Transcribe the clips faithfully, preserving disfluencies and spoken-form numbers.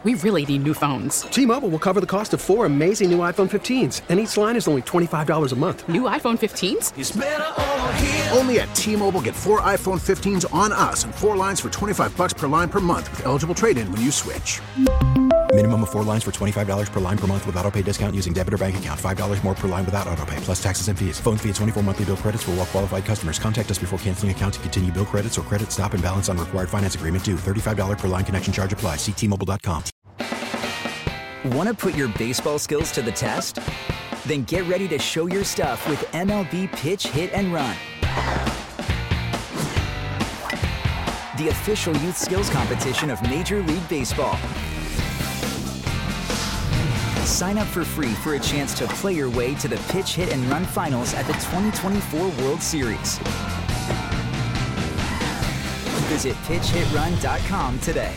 We really need new phones. T-Mobile will cover the cost of four amazing new iPhone fifteens, and each line is only twenty-five dollars a month. New iPhone fifteens? It's better over here. Only at T-Mobile, get four iPhone fifteens on us and four lines for twenty-five dollars per line per month with eligible trade-in when you switch. Minimum of four lines for twenty-five dollars per line per month with autopay discount using debit or bank account. five dollars more per line without autopay, plus taxes and fees. Phone fee at twenty-four monthly bill credits for well-qualified customers. Contact us before canceling account to continue bill credits or credit stop and balance on required finance agreement due. thirty-five dollars per line connection charge applies. See T Mobile dot com. Want to put your baseball skills to the test? Then get ready to show your stuff with M L B Pitch, Hit, and Run. The official youth skills competition of Major League Baseball. Sign up for free for a chance to play your way to the Pitch, Hit, and Run finals at the twenty twenty-four World Series. Visit pitch hit run dot com today.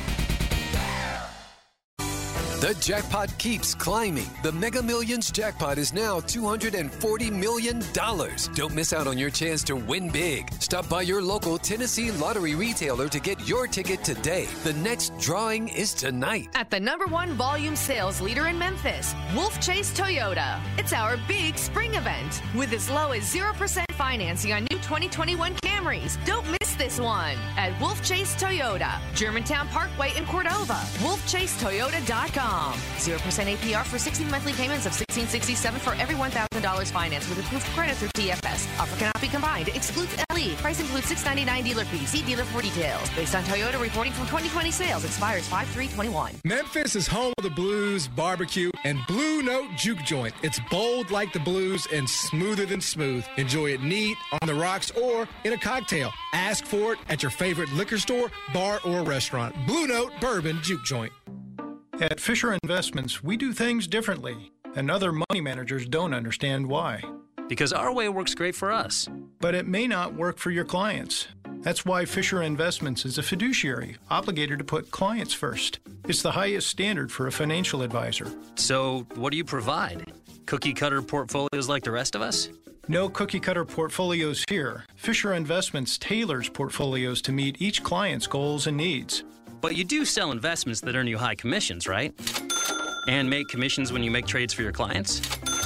The jackpot keeps climbing. The Mega Millions jackpot is now two hundred forty million dollars. Don't miss out on your chance to win big. Stop by your local Tennessee Lottery retailer to get your ticket today. The next drawing is tonight. At the number one volume sales leader in Memphis, Wolf Chase Toyota. It's our big spring event with as low as zero percent financing on new twenty twenty-one Camrys. Don't miss this one at Wolf Chase Toyota, Germantown Parkway in Cordova. wolf chase toyota dot com. zero percent A P R for sixteen monthly payments of sixteen sixty-seven for every one thousand dollars financed with approved credit through T F S. Offer cannot be combined. Excludes L E. Price includes six ninety-nine dealer fee. See dealer for details. Based on Toyota reporting from twenty twenty sales. Expires five three twenty-one. Memphis is home of the blues, barbecue, and Blue Note Juke Joint. It's bold like the blues and smoother than smooth. Enjoy it neat, on the rocks, or in a cocktail. Ask for it at your favorite liquor store, bar, or restaurant. Blue Note Bourbon Juke Joint. At Fisher Investments, we do things differently, and other money managers don't understand why. Because our way works great for us. But it may not work for your clients. That's why Fisher Investments is a fiduciary, obligated to put clients first. It's the highest standard for a financial advisor. So, what do you provide? Cookie-cutter portfolios like the rest of us? No cookie-cutter portfolios here. Fisher Investments tailors portfolios to meet each client's goals and needs. But you do sell investments that earn you high commissions, right? And make commissions when you make trades for your clients?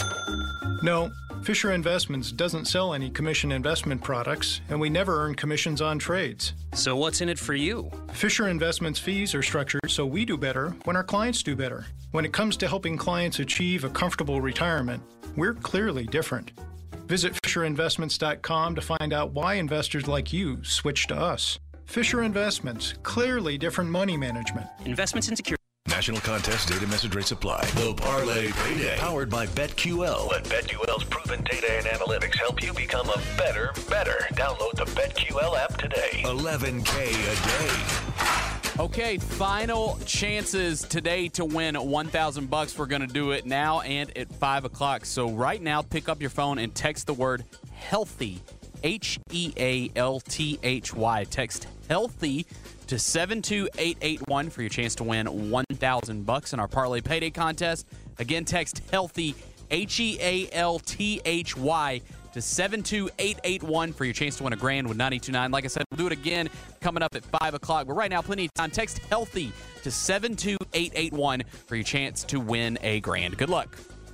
No, Fisher Investments doesn't sell any commission investment products, and we never earn commissions on trades. So what's in it for you? Fisher Investments fees are structured so we do better when our clients do better. When it comes to helping clients achieve a comfortable retirement, we're clearly different. Visit fisher investments dot com to find out why investors like you switch to us. Fisher Investments, clearly different money management. Investments in security. National contest data message rate supply. The Parlay Payday. Powered by BetQL. Let BetQL's proven data and analytics help you become a better, better. Download the BetQL app today. eleven K a day. Okay, final chances today to win one thousand bucks. We're going to do it now and at five o'clock. So right now, pick up your phone and text the word HEALTHY. H E A L T H Y. Text HEALTHY to seven two eight eight one for your chance to win one thousand bucks in our Parlay Payday contest. Again, text HEALTHY, H E A L T H Y, to seven two eight eight one for your chance to win a grand with ninety-two point nine. Like I said, we'll do it again coming up at five o'clock. But right now, plenty of time. Text HEALTHY to seven two eight eight one for your chance to win a grand. Good luck.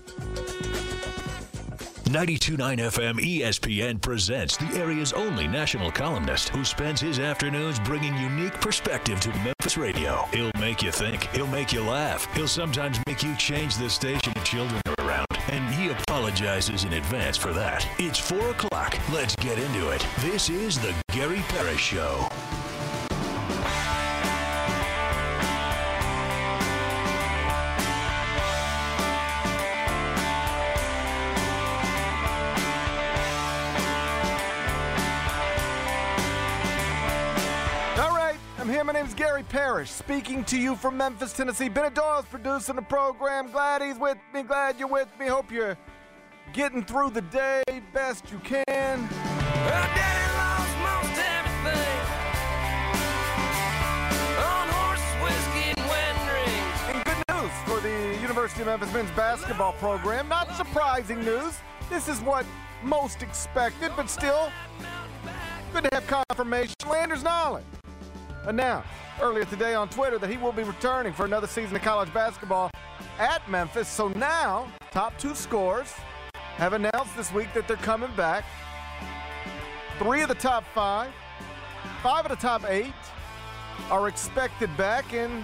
ninety-two point nine F M E S P N presents the area's only national columnist who spends his afternoons bringing unique perspective to Memphis radio. He'll make you think. He'll make you laugh. He'll sometimes make you change the station if children are around. And he apologizes in advance for that. It's four o'clock. Let's get into it. This is the Gary Parrish Show. I'm here. My name is Gary Parrish, speaking to you from Memphis, Tennessee. Bennett Doyle's producing the program. Glad he's with me. Glad you're with me. Hope you're getting through the day best you can. Well, Daddy lost most everything on horse, whiskey, and wedding rings. And good news for the University of Memphis men's basketball program. Not surprising news. This is what most expected, but still good to have confirmation. Landers Nolan announced earlier today on Twitter that he will be returning for another season of college basketball at Memphis. So now, top two scorers have announced this week that they're coming back. Three of the top five, five of the top eight are expected back. And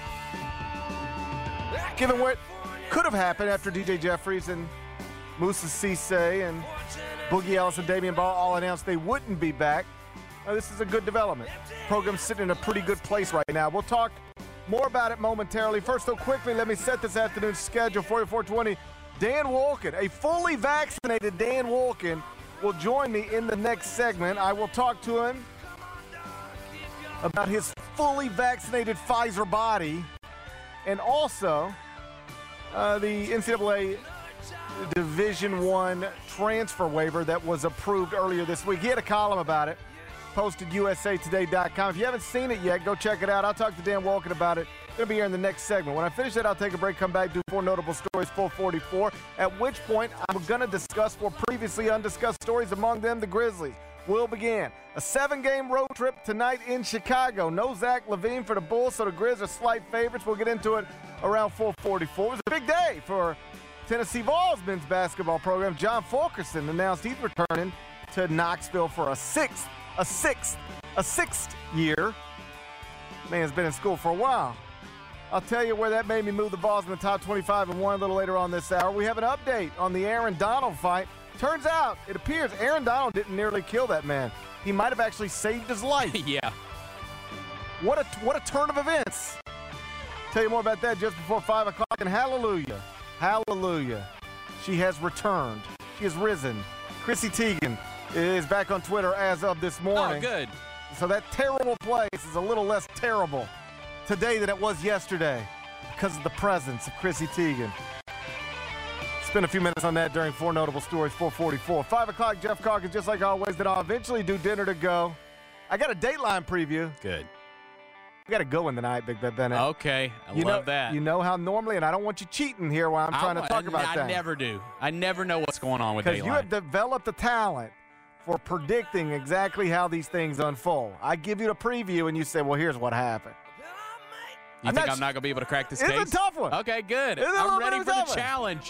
given what could have happened after D J Jeffries and Moussa Cisse and Boogie Ellis and Damian Ball all announced they wouldn't be back, uh, this is a good development. Program's sitting in a pretty good place right now. We'll talk more about it momentarily. First, though, quickly, let me set this afternoon's schedule for you. four twenty, Dan Wolken, a fully vaccinated Dan Wolken, will join me in the next segment. I will talk to him about his fully vaccinated Pfizer body and also uh, the N C double A Division One transfer waiver that was approved earlier this week. He had a column about it, posted U S A Today dot com. If you haven't seen it yet, go check it out. I'll talk to Dan Wolken about it. Going to be here in the next segment. When I finish that, I'll take a break, come back, do four notable stories, four forty-four, at which point I'm going to discuss four previously undiscussed stories, among them the Grizzlies. Will begin a seven-game road trip tonight in Chicago. No Zach LaVine for the Bulls, so the Grizz are slight favorites. We'll get into it around four forty-four. It was a big day for Tennessee Vols men's basketball program. John Fulkerson announced he's returning to Knoxville for a sixth, a sixth, a sixth year. Man's been in school for a while. I'll tell you where that made me move the Vols in the top twenty-five and one a little later on this hour. We have an update on the Aaron Donald fight. Turns out, it appears Aaron Donald didn't nearly kill that man. He might have actually saved his life. Yeah. What a what a turn of events. Tell you more about that just before five o'clock. And hallelujah, hallelujah, she has returned. She has risen. Chrissy Teigen is back on Twitter as of this morning. Oh, good. So that terrible place is a little less terrible today than it was yesterday because of the presence of Chrissy Teigen. Spend a few minutes on that during four notable stories, four forty-four. five o'clock, Jeff Calkins, just like always, then I'll eventually do dinner to go. I got a Dateline preview. Good. We got to go in tonight, Big Ben Bennett. Okay, I you love know, that. You know how normally, and I don't want you cheating here while I'm trying I, to talk I, about I that. I never do. I never know what's going on with Dateline. Because you have developed the talent for predicting exactly how these things unfold. I give you the preview, and you say, well, here's what happened. You I'm think not I'm not going to be able to crack this it's case? It's a tough one. Okay, good. It's a I'm little ready bit for of a the tough one. challenge.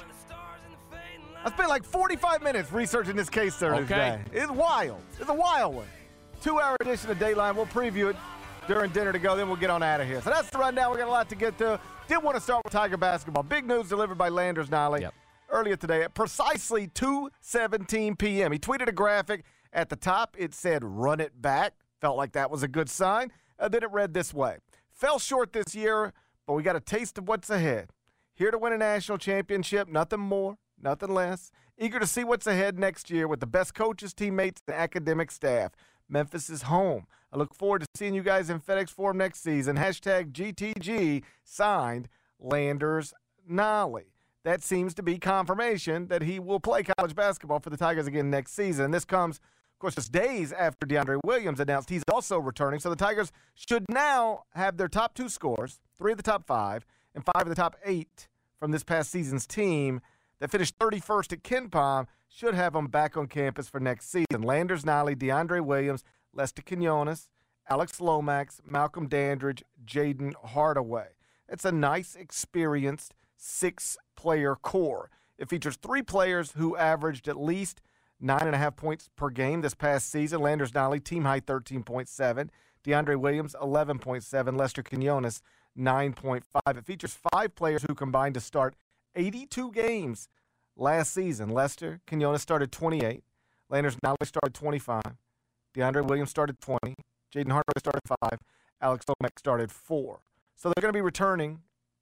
I spent like forty-five minutes researching this case Thursday. Okay. It's wild. It's a wild one. Two-hour edition of Dateline. We'll preview it during dinner to go, then we'll get on out of here. So that's the rundown. We got a lot to get to. Did want to start with Tiger basketball. Big news delivered by Landers Nolly yep. earlier today at precisely two seventeen p.m. He tweeted a graphic. At the top, it said, run it back. Felt like that was a good sign. Uh, then it read this way. Fell short this year, but we got a taste of what's ahead. Here to win a national championship, nothing more, nothing less. Eager to see what's ahead next year with the best coaches, teammates, and academic staff. Memphis is home. I look forward to seeing you guys in FedEx Forum next season. Hashtag G T G, signed Landers Nolly. That seems to be confirmation that he will play college basketball for the Tigers again next season. And this comes, of course, just days after DeAndre Williams announced he's also returning. So the Tigers should now have their top two scores, three of the top five, and five of the top eight from this past season's team that finished thirty-first at KenPom, should have them back on campus for next season. Landers Nolly, DeAndre Williams, Lester Quinones, Alex Lomax, Malcolm Dandridge, Jaden Hardaway. It's a nice, experienced six-player core. It features three players who averaged at least nine and a half points per game this past season. Landers Nolly, team high thirteen point seven. DeAndre Williams, eleven point seven. Lester Quinones, nine point five. It features five players who combined to start eighty-two games last season. Lester Quinones started twenty-eight. Landers Nolly started twenty-five. DeAndre Williams started twenty. Jaden Hardaway started five. Alex Lomax started four. So they're going to be returning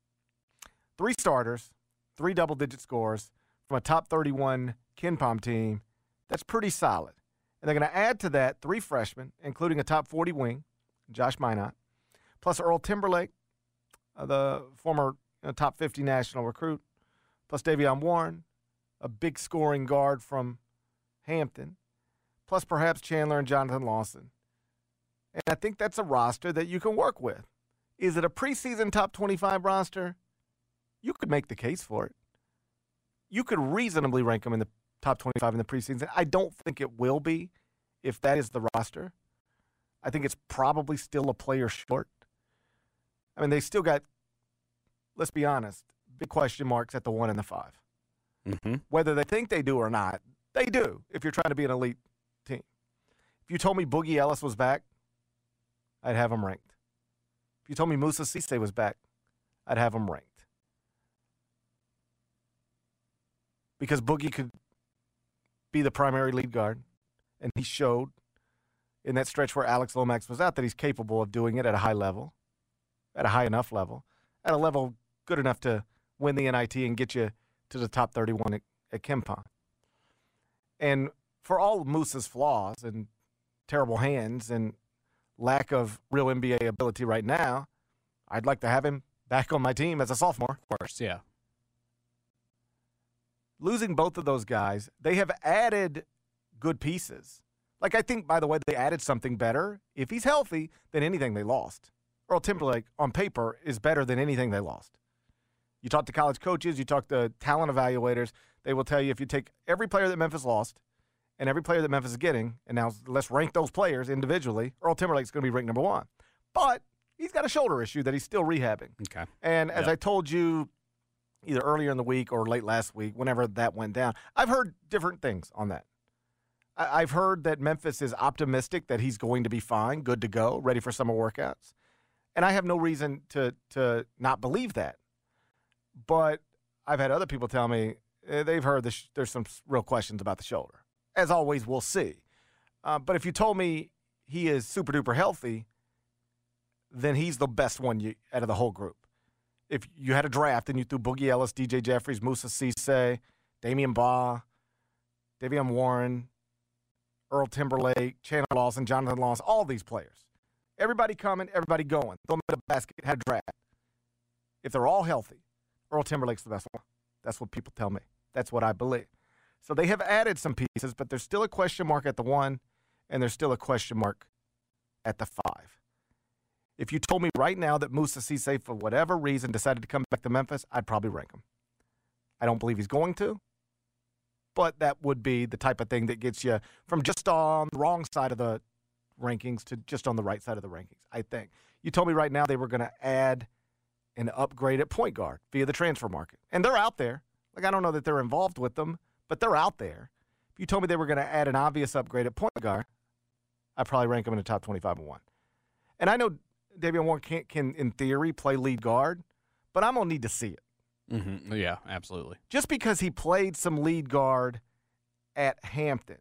three starters, three double-digit scores from a top thirty-one KenPom team. That's pretty solid. And they're going to add to that three freshmen, including a top forty wing, Josh Minot, plus Earl Timberlake, uh, the former you know, top fifty national recruit, plus Davion Warren, a big scoring guard from Hampton, plus perhaps Chandler and Jonathan Lawson. And I think that's a roster that you can work with. Is it a preseason top twenty-five roster? You could make the case for it. You could reasonably rank them in the top twenty-five in the preseason. I don't think it will be if that is the roster. I think it's probably still a player short. I mean, they still got, let's be honest, big question marks at the one and the five. Mm-hmm. Whether they think they do or not, they do if you're trying to be an elite team. If you told me Boogie Ellis was back, I'd have him ranked. If you told me Moussa Cisse was back, I'd have him ranked. Because Boogie could be the primary lead guard, and he showed in that stretch where Alex Lomax was out that he's capable of doing it at a high level, at a high enough level, at a level good enough to win the N I T and get you to the top thirty-one at, at KenPom. And for all of Moose's flaws and terrible hands and lack of real N B A ability right now, I'd like to have him back on my team as a sophomore. Of course, yeah. Losing both of those guys, they have added good pieces. Like, I think, by the way, they added something better, if he's healthy, than anything they lost. Earl Timberlake, on paper, is better than anything they lost. You talk to college coaches, you talk to talent evaluators, they will tell you if you take every player that Memphis lost and every player that Memphis is getting, and now let's rank those players individually, Earl Timberlake's going to be ranked number one. But he's got a shoulder issue that he's still rehabbing. Okay. And as Yep. I told you either earlier in the week or late last week, whenever that went down, I've heard different things on that. I- I've heard that Memphis is optimistic that he's going to be fine, good to go, ready for summer workouts. And I have no reason to to not believe that. But I've had other people tell me eh, they've heard the sh- there's some real questions about the shoulder. As always, we'll see. Uh, but if you told me he is super duper healthy, then he's the best one you, out of the whole group. If you had a draft and you threw Boogie Ellis, D J Jeffries, Moussa Cisse, Damian Baugh, Davion Warren, Earl Timberlake, Chandler Lawson, Jonathan Lawson, all these players. Everybody coming, everybody going. Throw them in a basket, had a draft. If they're all healthy, Earl Timberlake's the best one. That's what people tell me. That's what I believe. So they have added some pieces, but there's still a question mark at the one, and there's still a question mark at the five. If you told me right now that Moussa Cisse, for whatever reason, decided to come back to Memphis, I'd probably rank him. I don't believe he's going to, but that would be the type of thing that gets you from just on the wrong side of the rankings to just on the right side of the rankings, I think. You told me right now they were going to add an upgrade at point guard via the transfer market, and they're out there. Like, I don't know that they're involved with them, but they're out there. If you told me they were going to add an obvious upgrade at point guard, I'd probably rank them in the top twenty-five and one. And I know Davion Warren can, can, in theory, play lead guard, but I'm going to need to see it. Mm-hmm. Yeah, absolutely. Just because he played some lead guard at Hampton,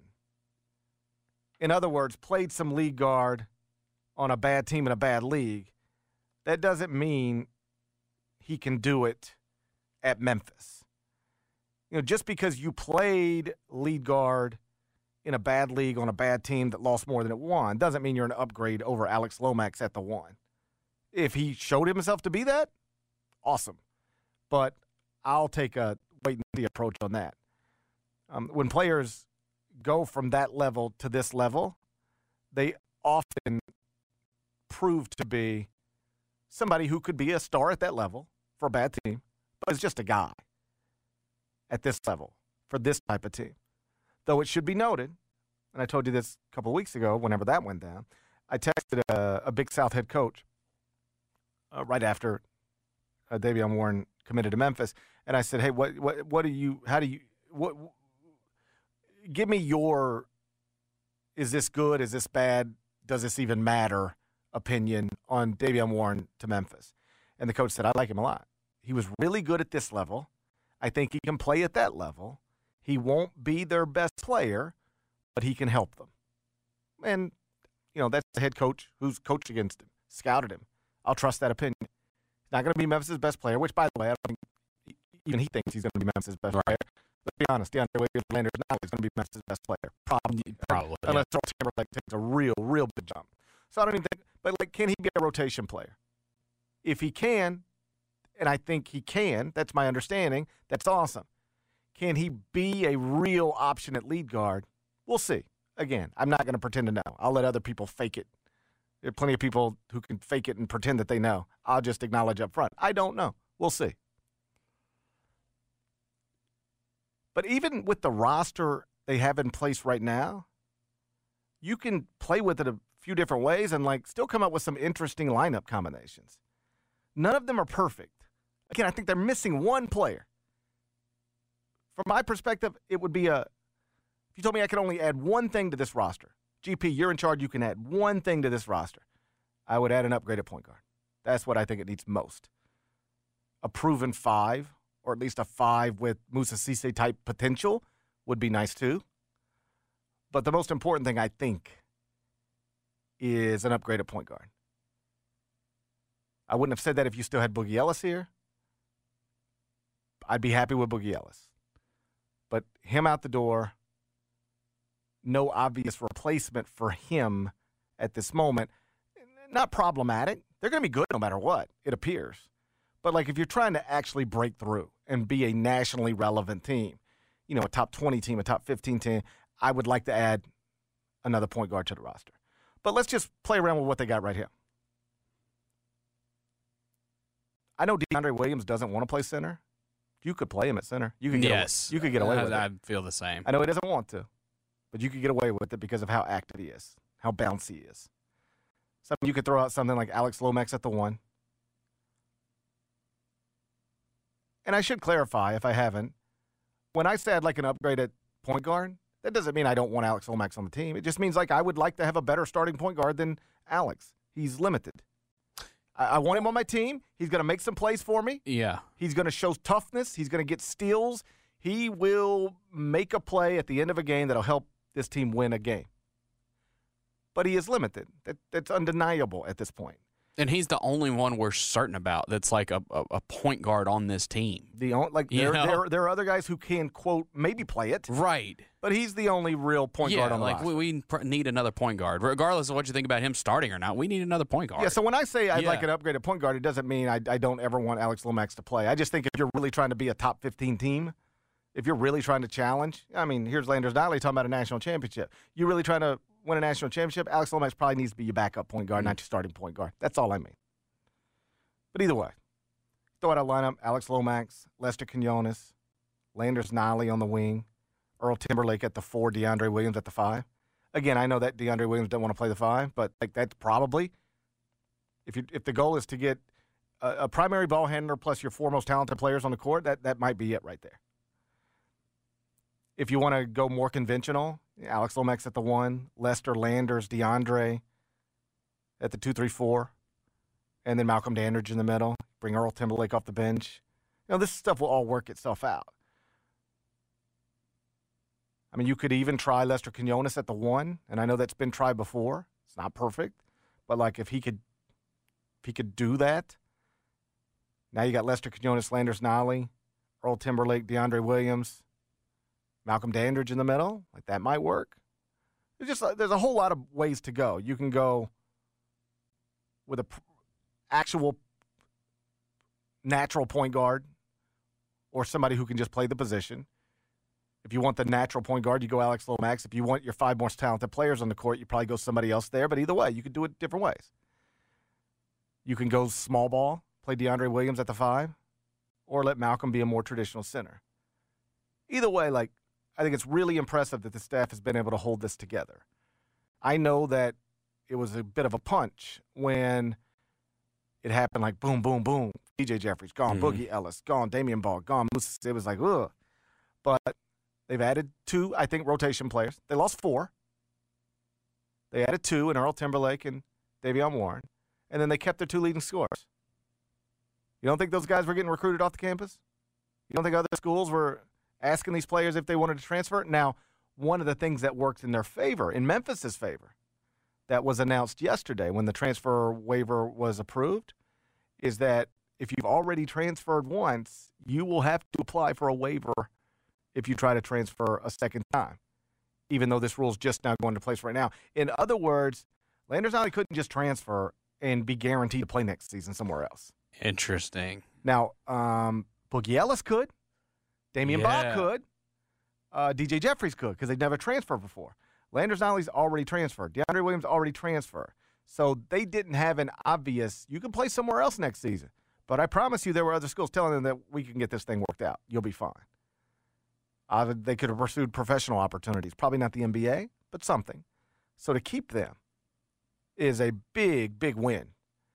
in other words, played some lead guard on a bad team in a bad league, that doesn't mean he can do it at Memphis. You know, just because you played lead guard in a bad league on a bad team that lost more than it won doesn't mean you're an upgrade over Alex Lomax at the one. If he showed himself to be that, awesome. But I'll take a wait-and-see approach on that. Um, when players go from that level to this level, they often prove to be somebody who could be a star at that level for a bad team, but is just a guy at this level for this type of team. Though it should be noted, and I told you this a couple of weeks ago whenever that went down, I texted a, a Big South head coach uh, right after uh, Davion Warren committed to Memphis, and I said, hey, what what what do you, how do you, what, give me your, is this good, is this bad, does this even matter opinion on Davion Warren to Memphis. And the coach said, I like him a lot. He was really good at this level. I think he can play at that level. He won't be their best player, but he can help them. And, you know, that's the head coach who's coached against him, scouted him. I'll trust that opinion. He's not going to be Memphis' best player, which, by the way, I don't think even he thinks he's going to be Memphis' best player. Let's be honest, DeAndre Williams Landers now is going to be Memphis' best player. Probably. Probably. Unless Earl Timberlake takes a real, real big jump. So I don't even think, but, like, can he be a rotation player? If he can, and I think he can, that's my understanding, that's awesome. Can he be a real option at lead guard? We'll see. Again, I'm not going to pretend to know. I'll let other people fake it. There are plenty of people who can fake it and pretend that they know. I'll just acknowledge up front. I don't know. We'll see. But even with the roster they have in place right now, you can play with it few different ways and, like, still come up with some interesting lineup combinations. None of them are perfect. Again, I think they're missing one player. From my perspective, it would be a, if you told me I could only add one thing to this roster, G P, you're in charge, you can add one thing to this roster, I would add an upgraded point guard. That's what I think it needs most. A proven five, or at least a five with Moussa Cisse type potential would be nice too. But the most important thing, I think, is an upgraded point guard. I wouldn't have said that if you still had Boogie Ellis here. I'd be happy with Boogie Ellis. But him out the door, no obvious replacement for him at this moment. Not problematic. They're going to be good no matter what, it appears. But, like, if you're trying to actually break through and be a nationally relevant team, you know, a top twenty team, a top fifteen team, I would like to add another point guard to the roster. But let's just play around with what they got right here. I know DeAndre Williams doesn't want to play center. You could play him at center. You could get yes. away, you could get away I, with I it. I feel the same. I know he doesn't want to, but you could get away with it because of how active he is, how bouncy he is. So you could throw out something like Alex Lomax at the one. And I should clarify, if I haven't, when I say I'd like an upgraded point guard, that doesn't mean I don't want Alex Lomax on the team. It just means, like, I would like to have a better starting point guard than Alex. He's limited. I, I want him on my team. He's going to make some plays for me. Yeah. He's going to show toughness. He's going to get steals. He will make a play at the end of a game that'll help this team win a game. But he is limited. That, that's undeniable at this point. And he's the only one we're certain about that's like a, a, a point guard on this team. The only, like You there, know? there, there are other guys who can, quote, maybe play it. Right. But he's the only real point yeah, guard on the like roster. we, we pr- need another point guard. Regardless of what you think about him starting or not, we need another point guard. Yeah, so when I say I'd Yeah. like an upgraded point guard, it doesn't mean I, I don't ever want Alex Lomax to play. I just think if you're really trying to be a top fifteen team, if you're really trying to challenge, I mean, here's Landers Donnelly talking about a national championship. You're really trying to win a national championship, Alex Lomax probably needs to be your backup point guard, mm-hmm. not your starting point guard. That's all I mean. But either way, throw out a lineup, Alex Lomax, Lester Quinones, Landers Donnelly on the wing, Earl Timberlake at the four, DeAndre Williams at the five. Again, I know that DeAndre Williams doesn't want to play the five, but like that's probably, if you if the goal is to get a, a primary ball handler plus your four most talented players on the court, that, that might be it right there. If you want to go more conventional, Alex Lomax at the one, Lester, Landers, DeAndre at the two, three, four, and then Malcolm Dandridge in the middle. Bring Earl Timberlake off the bench. You know, this stuff will all work itself out. I mean, you could even try Lester Quinones at the one, and I know that's been tried before. It's not perfect, but like if he could, if he could do that, now you got Lester Quinones, Landers Donnelly, Earl Timberlake, DeAndre Williams, Malcolm Dandridge in the middle. Like that might work. There's just there's a whole lot of ways to go. You can go with a actual natural point guard or somebody who can just play the position. If you want the natural point guard, you go Alex Lomax. If you want your five most talented players on the court, you probably go somebody else there. But either way, you could do it different ways. You can go small ball, play DeAndre Williams at the five, or let Malcolm be a more traditional center. Either way, like, I think it's really impressive that the staff has been able to hold this together. I know that it was a bit of a punch when it happened like boom, boom, boom. D J Jeffries, gone. Mm-hmm. Boogie Ellis, gone. Damian Ball, gone. It was like, ugh. But they've added two, I think, rotation players. They lost four. They added two in Earl Timberlake and Davion Warren. And then they kept their two leading scorers. You don't think those guys were getting recruited off the campus? You don't think other schools were asking these players if they wanted to transfer? Now, one of the things that worked in their favor, in Memphis's favor, that was announced yesterday when the transfer waiver was approved, is that if you've already transferred once, you will have to apply for a waiver if you try to transfer a second time, even though this rule is just now going into place right now. In other words, Landers Donnelly couldn't just transfer and be guaranteed to play next season somewhere else. Interesting. Now, um, Boogie Ellis could. Damian Yeah. Ball could. Uh, D J Jeffries could because they'd never transferred before. Landers Donnelly's already transferred. DeAndre Williams already transferred. So they didn't have an obvious, you can play somewhere else next season. But I promise you there were other schools telling them that we can get this thing worked out. You'll be fine. Uh, they could have pursued professional opportunities. Probably not the N B A, but something. So to keep them, is a big, big win.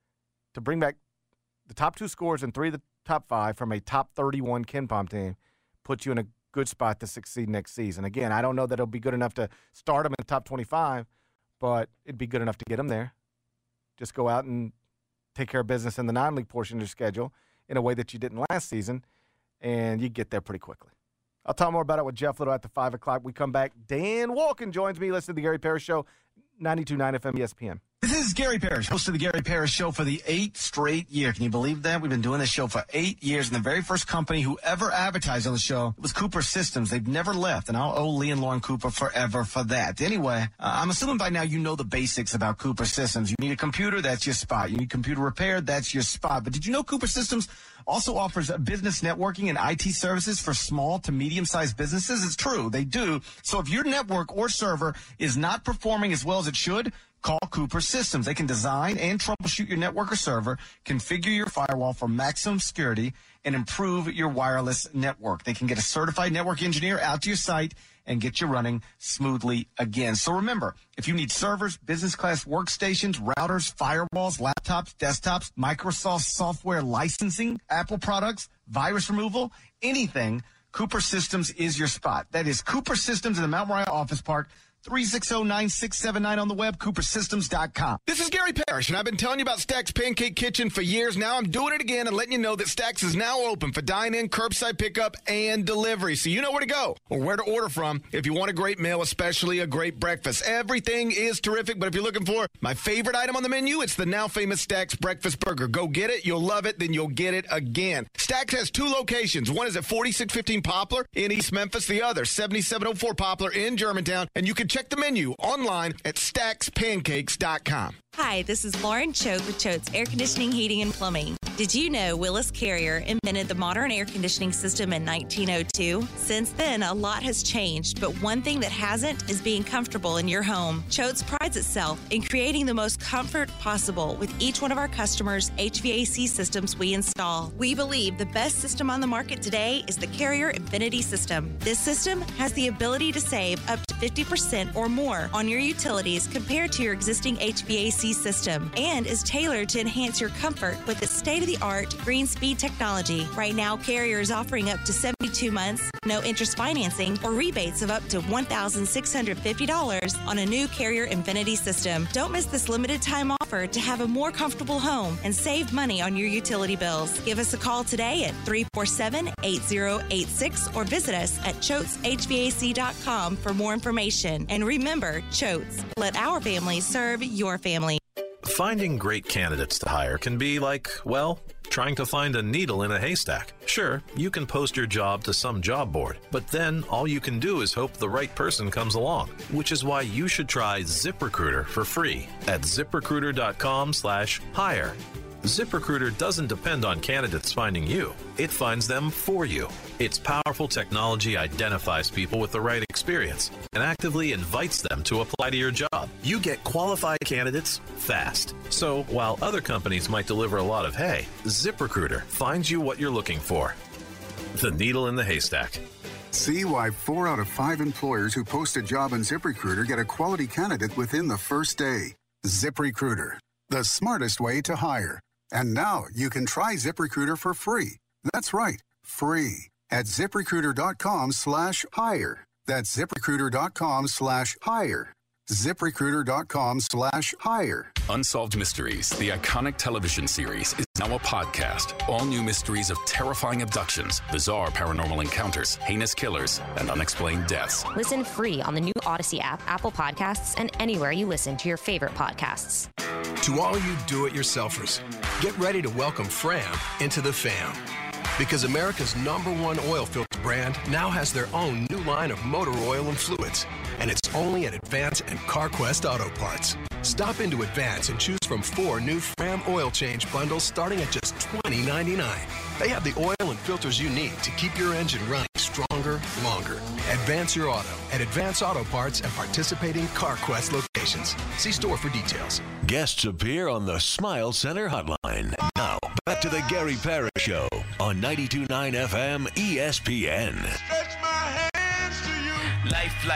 To bring back the top two scores and three of the top five from a top thirty-one KenPom team puts you in a good spot to succeed next season. Again, I don't know that it'll be good enough to start them in the top twenty-five, but it'd be good enough to get them there. Just go out and take care of business in the non-league portion of your schedule in a way that you didn't last season, and you get there pretty quickly. I'll talk more about it with Jeff Little at the five o'clock. We come back. Dan Walken joins me. Listen to the Gary Parrish Show, ninety-two point nine F M E S P N. This is Gary Parrish, host of the Gary Parrish Show for the eighth straight year. Can you believe that? We've been doing this show for eight years, and the very first company who ever advertised on the show was Cooper Systems. They've never left, and I'll owe Lee and Lauren Cooper forever for that. Anyway, uh, I'm assuming by now you know the basics about Cooper Systems. You need a computer, that's your spot. You need computer repaired, that's your spot. But did you know Cooper Systems also offers business networking and I T services for small to medium-sized businesses? It's true, they do. So if your network or server is not performing as well as it should, call Cooper Systems. They can design and troubleshoot your network or server, configure your firewall for maximum security, and improve your wireless network. They can get a certified network engineer out to your site and get you running smoothly again. So remember, if you need servers, business class workstations, routers, firewalls, laptops, desktops, Microsoft software licensing, Apple products, virus removal, anything, Cooper Systems is your spot. That is Cooper Systems in the Mount Moriah Office Park, three six zero, nine six seven nine on the web, cooper systems dot com. This is Gary Parrish, and I've been telling you about Stack's Pancake Kitchen for years now. I'm doing it again and letting you know that Stack's is now open for dine-in, curbside pickup, and delivery. So you know where to go or where to order from if you want a great meal, especially a great breakfast. Everything is terrific, but if you're looking for my favorite item on the menu, it's the now famous Stack's Breakfast Burger. Go get it. You'll love it. Then you'll get it again. Stack's has two locations. One is at forty-six fifteen Poplar in East Memphis. The other, seventy-seven oh four Poplar in Germantown. And you can check the menu online at stacks pancakes dot com. Hi, this is Lauren Choate with Choate's Air Conditioning, Heating, and Plumbing. Did you know Willis Carrier invented the modern air conditioning system in nineteen oh two? Since then, a lot has changed, but one thing that hasn't is being comfortable in your home. Choate's prides itself in creating the most comfort possible with each one of our customers' H V A C systems we install. We believe the best system on the market today is the Carrier Infinity system. This system has the ability to save up to fifty percent or more on your utilities compared to your existing H V A C system and is tailored to enhance your comfort with its state-of-the-art green speed technology. Right now, Carrier is offering up to seventy-two months, no interest financing, or rebates of up to one thousand six hundred fifty dollars on a new Carrier Infinity system. Don't miss this limited time offer to have a more comfortable home and save money on your utility bills. Give us a call today at three four seven, eight zero eight six or visit us at choates h v a c dot com for more information. And remember, Choates, let our family serve your family. Finding great candidates to hire can be like, well, trying to find a needle in a haystack. Sure, you can post your job to some job board, but then all you can do is hope the right person comes along, which is why you should try ZipRecruiter for free at ziprecruiter dot com slash hire. ZipRecruiter doesn't depend on candidates finding you. It finds them for you. Its powerful technology identifies people with the right experience and actively invites them to apply to your job. You get qualified candidates fast. So while other companies might deliver a lot of hay, ZipRecruiter finds you what you're looking for. The needle in the haystack. See why four out of five employers who post a job on ZipRecruiter get a quality candidate within the first day. ZipRecruiter, the smartest way to hire. And now you can try ZipRecruiter for free. That's right, free at ziprecruiter dot com slash hire. That's ziprecruiter dot com slash hire. ziprecruiter dot com slash hire. Unsolved Mysteries, the iconic television series, is now a podcast. All new mysteries of terrifying abductions, bizarre paranormal encounters, heinous killers, and unexplained deaths. Listen free on the new Odyssey app, Apple Podcasts, and anywhere you listen to your favorite podcasts. To all you do-it-yourselfers, get ready to welcome Fram into the fam. Because America's number one oil filter brand now has their own new line of motor oil and fluids. And it's only at Advance and CarQuest Auto Parts. Stop into Advance and choose from four new Fram oil change bundles starting at just twenty ninety-nine. They have the oil and filters you need to keep your engine running stronger, longer. Advance your auto at Advance Auto Parts and participating CarQuest locations. See store for details. Guests appear on the Smile Center hotline. Now, back to the Gary Parrish Show on ninety-two point nine F M E S P N. Stretch my hands to you. Life like this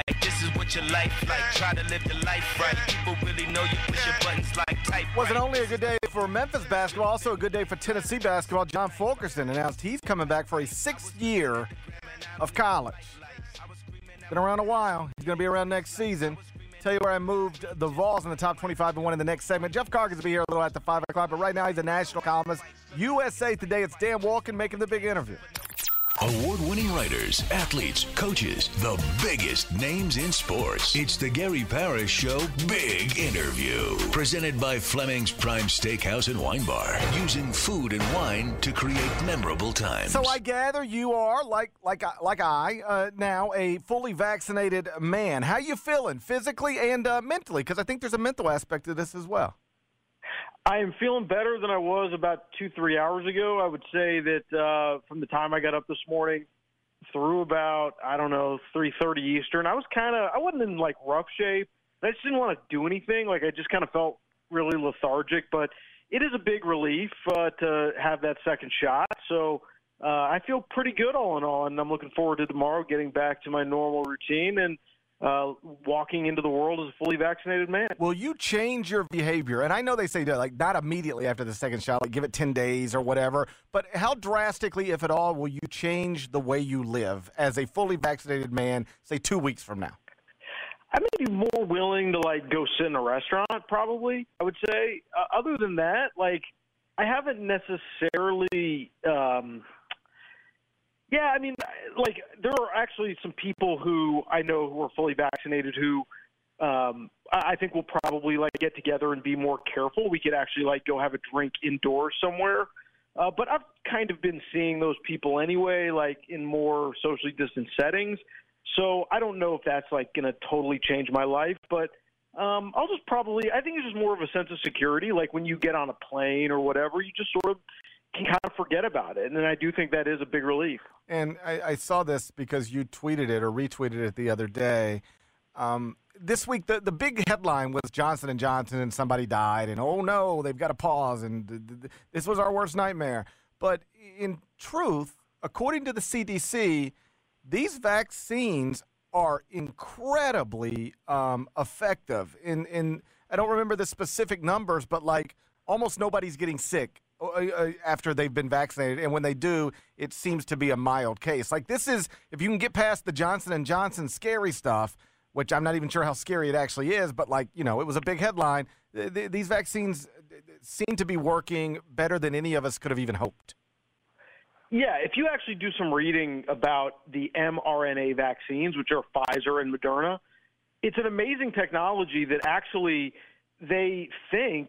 This is what your life like. Try to live your life right. People really know you push your buttons like type. Wasn't only a good day for Memphis basketball, also a good day for Tennessee basketball. John Fulkerson announced he's coming back for a sixth year of college. Been around a while. He's going to be around next season. Tell you where I moved the Vols in the top twenty-five and one in the next segment. Jeff Carr is going to be here a little after five o'clock, but right now he's a national columnist. U S A Today, it's Dan Walken making the big interview. Award-winning writers, athletes, coaches, the biggest names in sports. It's the Gary Parrish Show Big Interview. Presented by Fleming's Prime Steakhouse and Wine Bar. Using food and wine to create memorable times. So I gather you are, like like, I- like I, uh, now a fully vaccinated man. How you feeling physically and uh, mentally? Because I think there's a mental aspect to this as well. I am feeling better than I was about two, three hours ago. I would say that uh, from the time I got up this morning through about, I don't know, three thirty Eastern, I was kind of, I wasn't in, like, rough shape. I just didn't want to do anything. Like, I just kind of felt really lethargic. But it is a big relief uh, to have that second shot. So uh, I feel pretty good all in all, and I'm looking forward to tomorrow getting back to my normal routine and Uh, walking into the world as a fully vaccinated man. Will you change your behavior? And I know they say, like, not immediately after the second shot, like give it ten days or whatever, but how drastically, if at all, will you change the way you live as a fully vaccinated man, say, two weeks from now? I may be more willing to, like, go sit in a restaurant, probably, I would say. Uh, other than that, like, I haven't necessarily um, – Yeah, I mean, like, there are actually some people who I know who are fully vaccinated who um, I think will probably, like, get together and be more careful. We could actually, like, go have a drink indoors somewhere. Uh, but I've kind of been seeing those people anyway, like, in more socially distant settings. So I don't know if that's, like, going to totally change my life. But um, I'll just probably – I think it's just more of a sense of security. Like, when you get on a plane or whatever, you just sort of – can kind of forget about it. And then I do think that is a big relief. And I, I saw this because you tweeted it or retweeted it the other day. Um, this week, the, the big headline was Johnson and Johnson and somebody died. And, oh, no, they've got to pause. And th- th- this was our worst nightmare. But in truth, according to the C D C, these vaccines are incredibly um, effective. In, in I don't remember the specific numbers, but, like, almost nobody's getting sick after they've been vaccinated, and when they do, it seems to be a mild case. Like, this is, if you can get past the Johnson and Johnson scary stuff, which I'm not even sure how scary it actually is, but, like, you know, it was a big headline. Th- th- these vaccines seem to be working better than any of us could have even hoped. Yeah, if you actually do some reading about the mRNA vaccines, which are Pfizer and Moderna, it's an amazing technology that actually they think,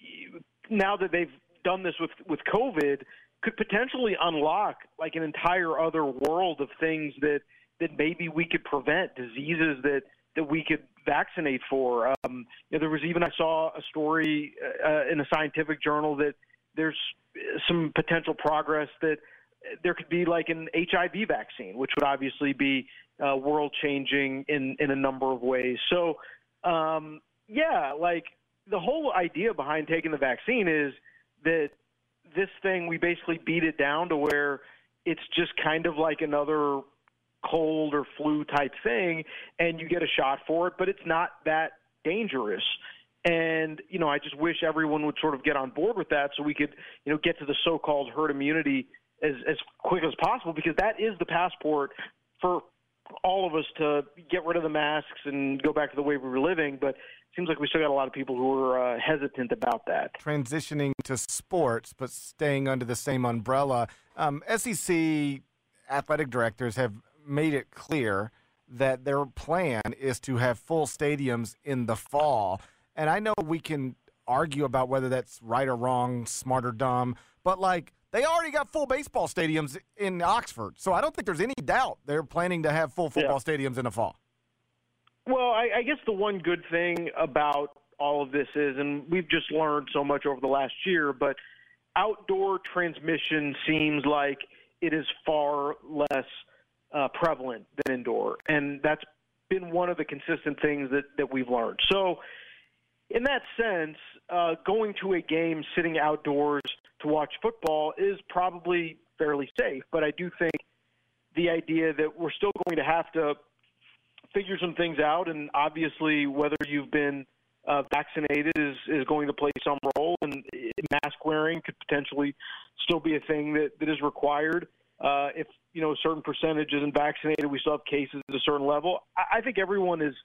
now that they've done this with, with COVID, could potentially unlock, like, an entire other world of things that, that maybe we could prevent, diseases that, that we could vaccinate for. Um, you know, there was even, I saw a story uh, in a scientific journal that there's some potential progress that there could be, like, an H I V vaccine, which would obviously be uh, world-changing in, in a number of ways. So, um, yeah, like, the whole idea behind taking the vaccine is that this thing, we basically beat it down to where it's just kind of like another cold or flu type thing, and you get a shot for it, but it's not that dangerous. And, you know, I just wish everyone would sort of get on board with that so we could, you know, get to the so-called herd immunity as, as quick as possible, because that is the passport for all of us to get rid of the masks and go back to the way we were living. But it seems like we still got a lot of people who are uh, hesitant about that. Transitioning to sports, but staying under the same umbrella, um, S E C athletic directors have made it clear that their plan is to have full stadiums in the fall. And I know we can argue about whether that's right or wrong, smart or dumb, but, like, they already got full baseball stadiums in Oxford, so I don't think there's any doubt they're planning to have full football yeah. stadiums in the fall. Well, I, I guess the one good thing about all of this is, and we've just learned so much over the last year, but outdoor transmission seems like it is far less uh, prevalent than indoor, and that's been one of the consistent things that, that we've learned. So in that sense, uh, going to a game sitting outdoors to watch football is probably fairly safe. But I do think the idea that we're still going to have to figure some things out, and obviously whether you've been uh, vaccinated is, is going to play some role, and mask wearing could potentially still be a thing that, that is required. Uh, if, you know, a certain percentage isn't vaccinated, we still have cases at a certain level. I, I think everyone is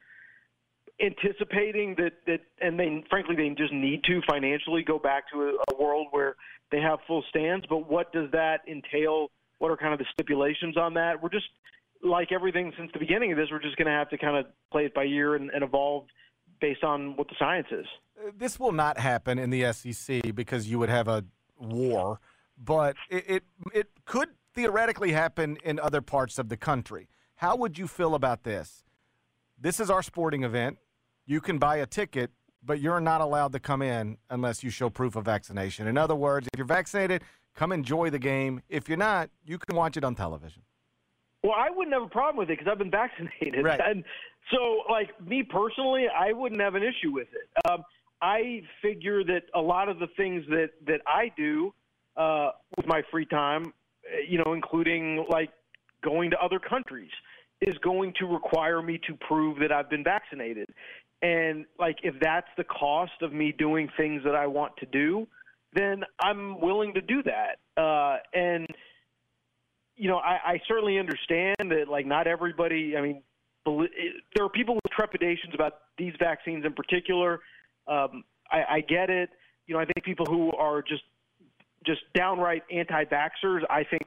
anticipating that, that, and they, frankly, they just need to financially go back to a, a world where they have full stands. But what does that entail? What are kind of the stipulations on that? We're just, like everything since the beginning of this, we're just going to have to kind of play it by ear and, and evolve based on what the science is. This will not happen in the S E C because you would have a war, but it, it, it could theoretically happen in other parts of the country. How would you feel about this? This is our sporting event. You can buy a ticket, but you're not allowed to come in unless you show proof of vaccination. In other words, if you're vaccinated, come enjoy the game. If you're not, you can watch it on television. Well, I wouldn't have a problem with it because I've been vaccinated. Right. And so, like, me personally, I wouldn't have an issue with it. Um, I figure that a lot of the things that, that I do uh, with my free time, you know, including, like, going to other countries, is going to require me to prove that I've been vaccinated. And, like, if that's the cost of me doing things that I want to do, then I'm willing to do that. Uh, and – You know, I, I certainly understand that, like, not everybody, I mean, there are people with trepidations about these vaccines in particular. Um, I, I get it. You know, I think people who are just just downright anti-vaxxers, I think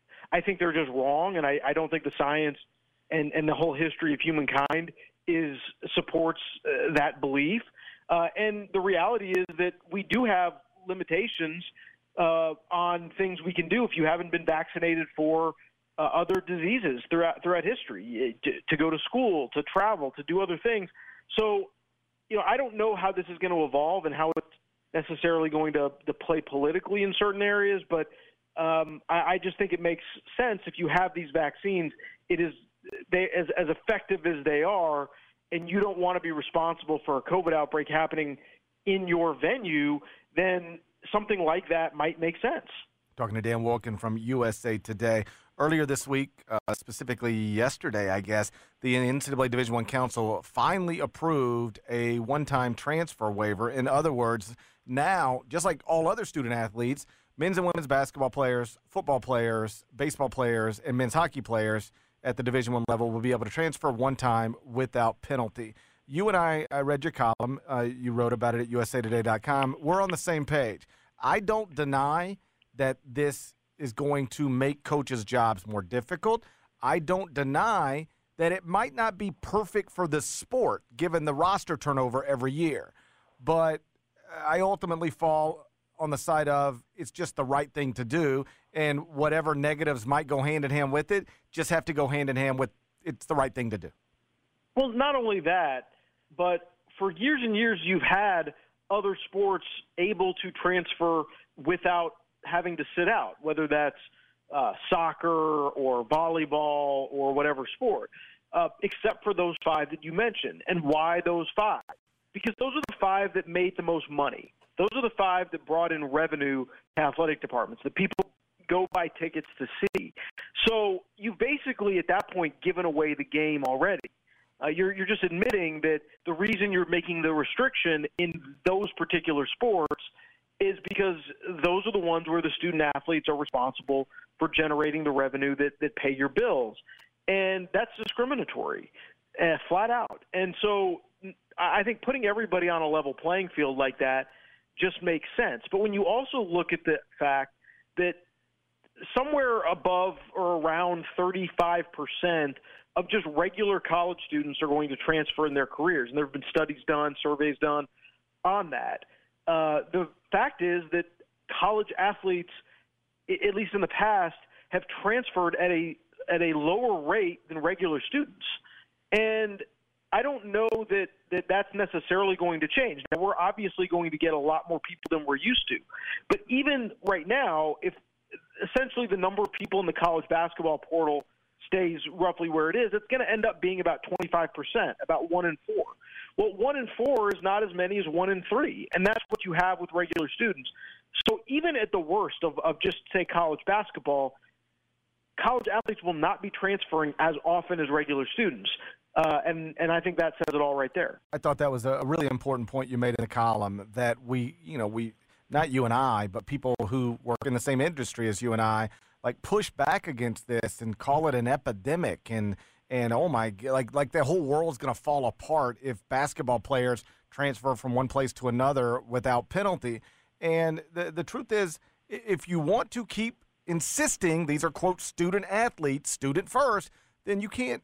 I think they're just wrong, and I, I don't think the science and, and the whole history of humankind is supports uh, that belief. Uh, and the reality is that we do have limitations Uh, on things we can do if you haven't been vaccinated for uh, other diseases throughout throughout history, to, to go to school, to travel, to do other things. So, you know, I don't know how this is going to evolve and how it's necessarily going to, to play politically in certain areas, but um, I, I just think it makes sense if you have these vaccines, it is they as, as effective as they are, and you don't want to be responsible for a COVID outbreak happening in your venue, then something like that might make sense. Talking to Dan Wolken from U S A Today. Earlier this week, uh, specifically yesterday, I guess, the N C double A Division I Council finally approved a one-time transfer waiver. In other words, now, just like all other student athletes, men's and women's basketball players, football players, baseball players, and men's hockey players at the Division I level will be able to transfer one time without penalty. You and I, I read your column. Uh, you wrote about it at U S A Today dot com. We're on the same page. I don't deny that this is going to make coaches' jobs more difficult. I don't deny that it might not be perfect for the sport, given the roster turnover every year. But I ultimately fall on the side of it's just the right thing to do, and whatever negatives might go hand in hand with it just have to go hand in hand with it's the right thing to do. Well, not only that, but for years and years you've had other sports able to transfer without having to sit out, whether that's uh, soccer or volleyball or whatever sport, uh, except for those five that you mentioned. And why those five? Because those are the five that made the most money. Those are the five that brought in revenue to athletic departments, that people go buy tickets to see. So you've basically at that point given away the game already. Uh, you're you're just admitting that the reason you're making the restriction in those particular sports is because those are the ones where the student athletes are responsible for generating the revenue that, that pay your bills. And that's discriminatory, uh, flat out. And so I think putting everybody on a level playing field like that just makes sense. But when you also look at the fact that somewhere above or around thirty-five percent of just regular college students are going to transfer in their careers. And there have been studies done, surveys done on that. Uh, the fact is that college athletes, at least in the past, have transferred at a at a lower rate than regular students. And I don't know that, that that's necessarily going to change. Now, we're obviously going to get a lot more people than we're used to. But even right now, if essentially the number of people in the college basketball portal stays roughly where it is, it's going to end up being about twenty-five percent, about one in four. Well, one in four is not as many as one in three, and that's what you have with regular students. So even at the worst of, of just, say, college basketball, college athletes will not be transferring as often as regular students. Uh, and, and I think that says it all right there. I thought that was a really important point you made in the column, that we, you know, we, not you and I, but people who work in the same industry as you and I, like push back against this and call it an epidemic. And, and oh my, like, like the whole world's going to fall apart if basketball players transfer from one place to another without penalty. And the, the truth is, if you want to keep insisting these are, quote, student athletes, student first, then you can't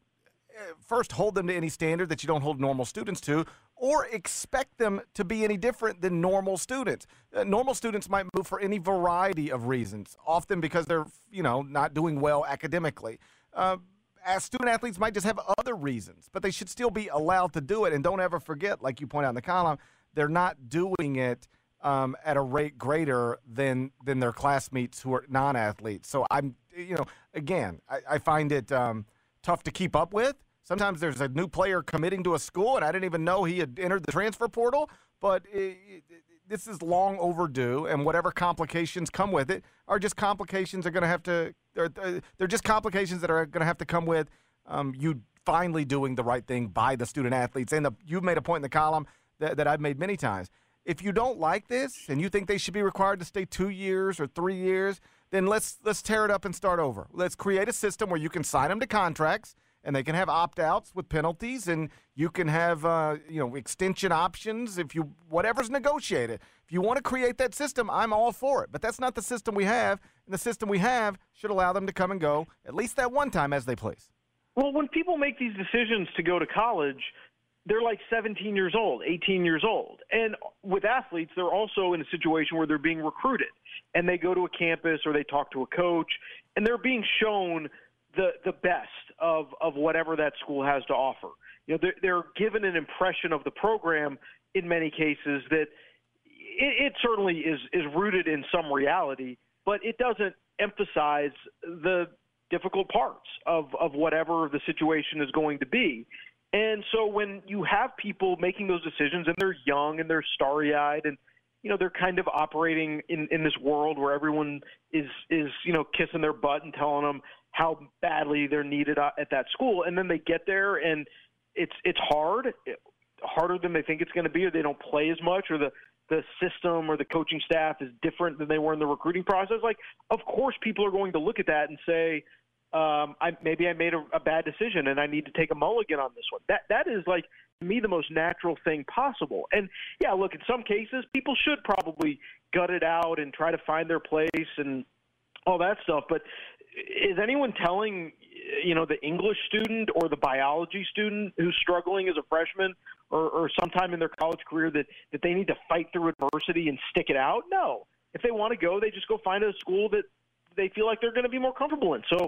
first hold them to any standard that you don't hold normal students to, or expect them to be any different than normal students. Uh, normal students might move for any variety of reasons, often because they're, you know, not doing well academically. Uh, as student athletes might just have other reasons, but they should still be allowed to do it. And don't ever forget, like you point out in the column, they're not doing it um, at a rate greater than than their classmates who are non-athletes. So I'm, you know, again, I, I find it um, tough to keep up with. Sometimes there's a new player committing to a school, and I didn't even know he had entered the transfer portal. But it, it, this is long overdue, and whatever complications come with it are just complications are going to have to. They're, they're just complications that are going to have to come with um, you finally doing the right thing by the student athletes. And the, you've made a point in the column that, that I've made many times. If you don't like this and you think they should be required to stay two years or three years, then let's let's tear it up and start over. Let's create a system where you can sign them to contracts, and they can have opt-outs with penalties, and you can have uh, you know extension options if you whatever's negotiated. If you want to create that system, I'm all for it. But that's not the system we have, and the system we have should allow them to come and go at least that one time as they please. Well, when people make these decisions to go to college, they're like seventeen years old, eighteen years old. And with athletes, they're also in a situation where they're being recruited, and they go to a campus or they talk to a coach, and they're being shown the the best of, of whatever that school has to offer. You know, they're, they're given an impression of the program in many cases that it, it certainly is, is rooted in some reality, but it doesn't emphasize the difficult parts of, of whatever the situation is going to be. And so when you have people making those decisions and they're young and they're starry-eyed and, you know, they're kind of operating in, in this world where everyone is, is, you know, kissing their butt and telling them how badly they're needed at that school. And then they get there and it's, it's hard, harder than they think it's going to be, or they don't play as much, or the, the system or the coaching staff is different than they were in the recruiting process. Like, of course, people are going to look at that and say, Um, I, maybe I made a, a bad decision and I need to take a mulligan on this one. That that is, like, to me, the most natural thing possible. And, yeah, look, in some cases, people should probably gut it out and try to find their place and all that stuff. But is anyone telling, you know, the English student or the biology student who's struggling as a freshman or, or sometime in their college career that, that they need to fight through adversity and stick it out? No. If they want to go, they just go find a school that they feel like they're going to be more comfortable in. So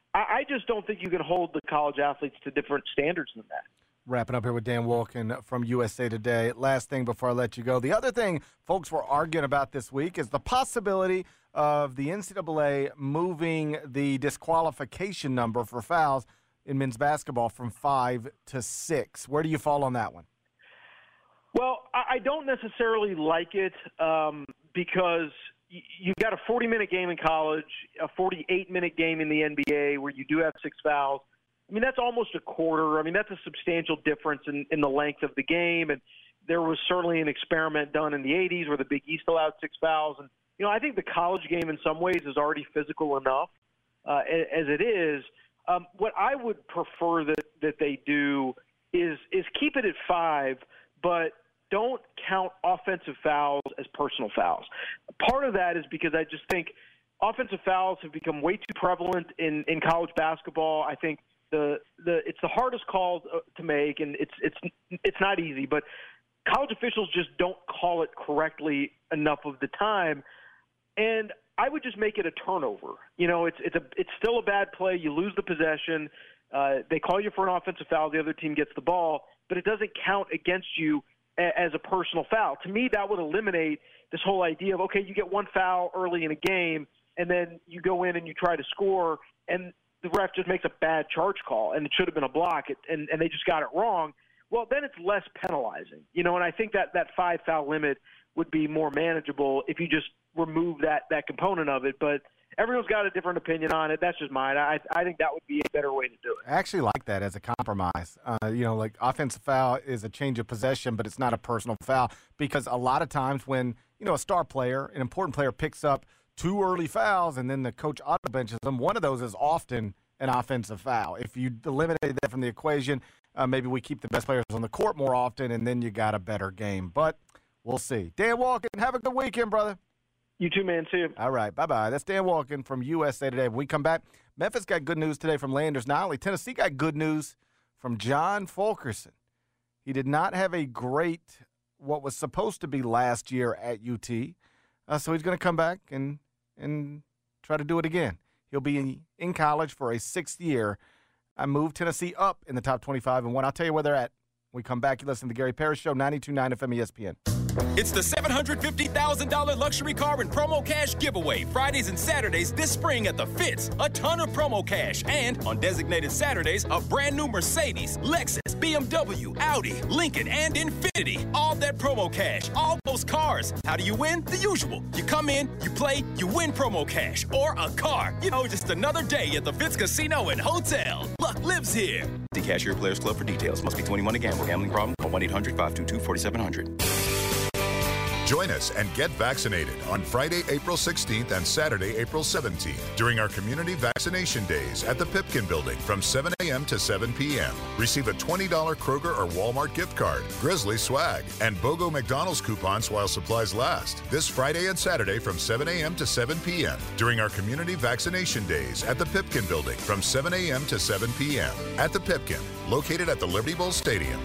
I just don't think you can hold the college athletes to different standards than that. Wrapping up here with Dan Wolken from U S A Today. Last thing before I let you go. The other thing folks were arguing about this week is the possibility of the N C double A moving the disqualification number for fouls in men's basketball from five to six. Where do you fall on that one? Well, I don't necessarily like it um, because – you've got a forty-minute game in college, a forty-eight minute game in the N B A where you do have six fouls. I mean, that's almost a quarter. I mean, that's a substantial difference in, in the length of the game. And there was certainly an experiment done in the eighties where the Big East allowed six fouls. And, you know, I think the college game in some ways is already physical enough uh, as it is. Um, what I would prefer that, that they do is is keep it at five, but don't count offensive fouls as personal fouls. Part of that is because I just think offensive fouls have become way too prevalent in, in college basketball. I think the the it's the hardest call to make, and it's it's it's not easy. But college officials just don't call it correctly enough of the time, and I would just make it a turnover. You know, it's it's a it's still a bad play. You lose the possession. Uh, they call you for an offensive foul. The other team gets the ball, but it doesn't count against you as a personal foul. To me, that would eliminate this whole idea of, okay, you get one foul early in a game, and then you go in and you try to score, and the ref just makes a bad charge call, and it should have been a block, and, and they just got it wrong. Well, then it's less penalizing. You know, and I think that that five-foul limit would be more manageable if you just remove that, that component of it. But everyone's got a different opinion on it. That's just mine. I I think that would be a better way to do it. I actually like that as a compromise. Uh, you know, like offensive foul is a change of possession, but it's not a personal foul because a lot of times when, you know, a star player, an important player picks up two early fouls and then the coach auto benches them, one of those is often an offensive foul. If you eliminate that from the equation, uh, maybe we keep the best players on the court more often and then you got a better game. But we'll see. Dan Walken, have a good weekend, brother. You too, man. See you. All right. Bye-bye. That's Dan Walken from U S A Today. When we come back, Memphis got good news today from Landers Nolly. Tennessee got good news from John Fulkerson. He did not have a great, what was supposed to be last year at U T, uh, so he's going to come back and and try to do it again. He'll be in, in college for a sixth year. I moved Tennessee up in the top twenty-five and one. I'll tell you where they're at. When we come back, you listen to the Gary Parrish Show, ninety-two point nine F M E S P N. It's the seven hundred fifty thousand dollars luxury car and promo cash giveaway Fridays and Saturdays this spring at the Fitz. A ton of promo cash. And on designated Saturdays, a brand new Mercedes, Lexus, B M W, Audi, Lincoln, and Infiniti. All that promo cash. All those cars. How do you win? The usual. You come in, you play, you win promo cash. Or a car. You know, just another day at the Fitz Casino and Hotel. Luck lives here. See Cashier Players Club for details. Must be twenty-one to gamble. Gambling problem? Call one eight hundred five two two four seven zero zero. Join us and get vaccinated on Friday, April sixteenth and Saturday, April seventeenth during our community vaccination days at the Pipkin Building from seven a.m. to seven p.m. Receive a twenty dollars Kroger or Walmart gift card, Grizzly swag, and BOGO McDonald's coupons while supplies last. This Friday and Saturday from seven a.m. to seven p.m. during our community vaccination days at the Pipkin Building from seven a.m. to seven p.m. at the Pipkin, located at the Liberty Bowl Stadium.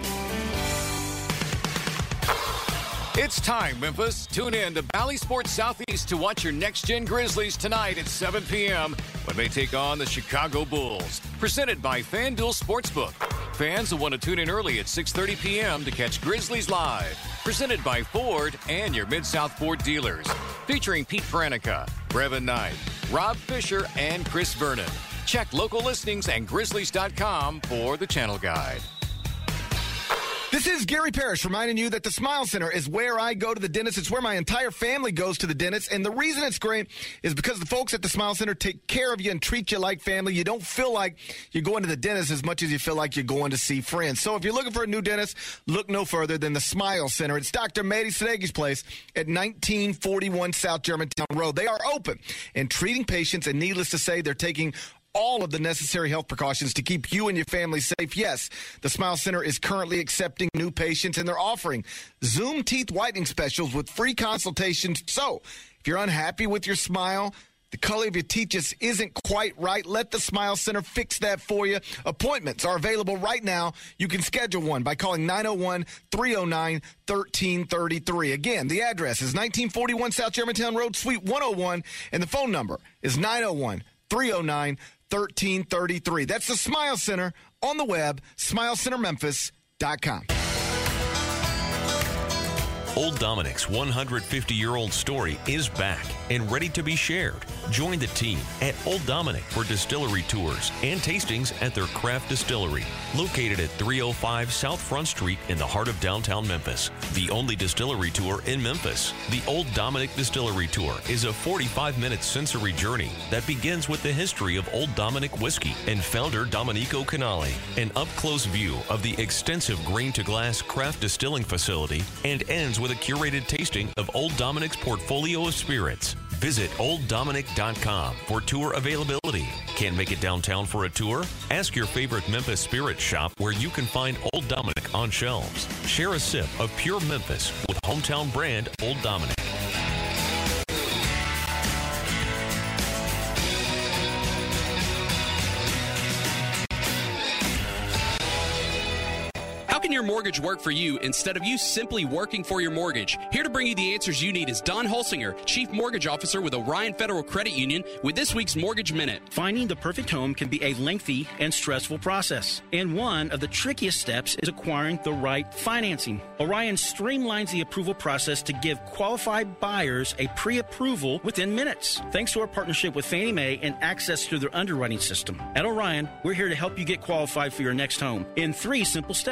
It's time, Memphis. Tune in to Bally Sports Southeast to watch your next-gen Grizzlies tonight at seven p.m. when they take on the Chicago Bulls. Presented by FanDuel Sportsbook. Fans will want to tune in early at six thirty p.m. to catch Grizzlies live. Presented by Ford and your Mid-South Ford dealers. Featuring Pete Pranica, Brevin Knight, Rob Fisher, and Chris Vernon. Check local listings and Grizzlies dot com for the channel guide. This is Gary Parrish reminding you that the Smile Center is where I go to the dentist. It's where my entire family goes to the dentist. And the reason it's great is because the folks at the Smile Center take care of you and treat you like family. You don't feel like you're going to the dentist as much as you feel like you're going to see friends. So if you're looking for a new dentist, look no further than the Smile Center. It's Doctor Mehdi Sadegi's place at nineteen forty-one South Germantown Road. They are open and treating patients, and needless to say, they're taking all of the necessary health precautions to keep you and your family safe. Yes, the Smile Center is currently accepting new patients, and they're offering Zoom teeth whitening specials with free consultations. So if you're unhappy with your smile, the color of your teeth just isn't quite right, let the Smile Center fix that for you. Appointments are available right now. You can schedule one by calling nine oh one, three oh nine, one three three three. Again, the address is nineteen forty-one South Germantown Road, Suite one oh one, and the phone number is nine oh one, three oh nine, one three three three. That's the Smile Center on the web, smile center memphis dot com. Old Dominic's one hundred fifty-year-old story is back and ready to be shared. Join the team at Old Dominic for distillery tours and tastings at their craft distillery, located at three oh five South Front Street in the heart of downtown Memphis. The only distillery tour in Memphis. The Old Dominic Distillery Tour is a forty-five minute sensory journey that begins with the history of Old Dominic whiskey and founder Domenico Canale, an up-close view of the extensive grain-to-glass craft distilling facility, and ends with a curated tasting of Old Dominic's portfolio of spirits. Visit old dominic dot com for tour availability. Can't make it downtown for a tour? Ask your favorite Memphis spirit shop where you can find Old Dominic on shelves. Share a sip of pure Memphis with hometown brand Old Dominic. How can your mortgage work for you instead of you simply working for your mortgage? Here to bring you the answers you need is Don Holsinger, Chief Mortgage Officer with Orion Federal Credit Union, with this week's Mortgage Minute. Finding the perfect home can be a lengthy and stressful process, and one of the trickiest steps is acquiring the right financing. Orion streamlines the approval process to give qualified buyers a pre-approval within minutes, thanks to our partnership with Fannie Mae and access to their underwriting system. At Orion, we're here to help you get qualified for your next home in three simple steps.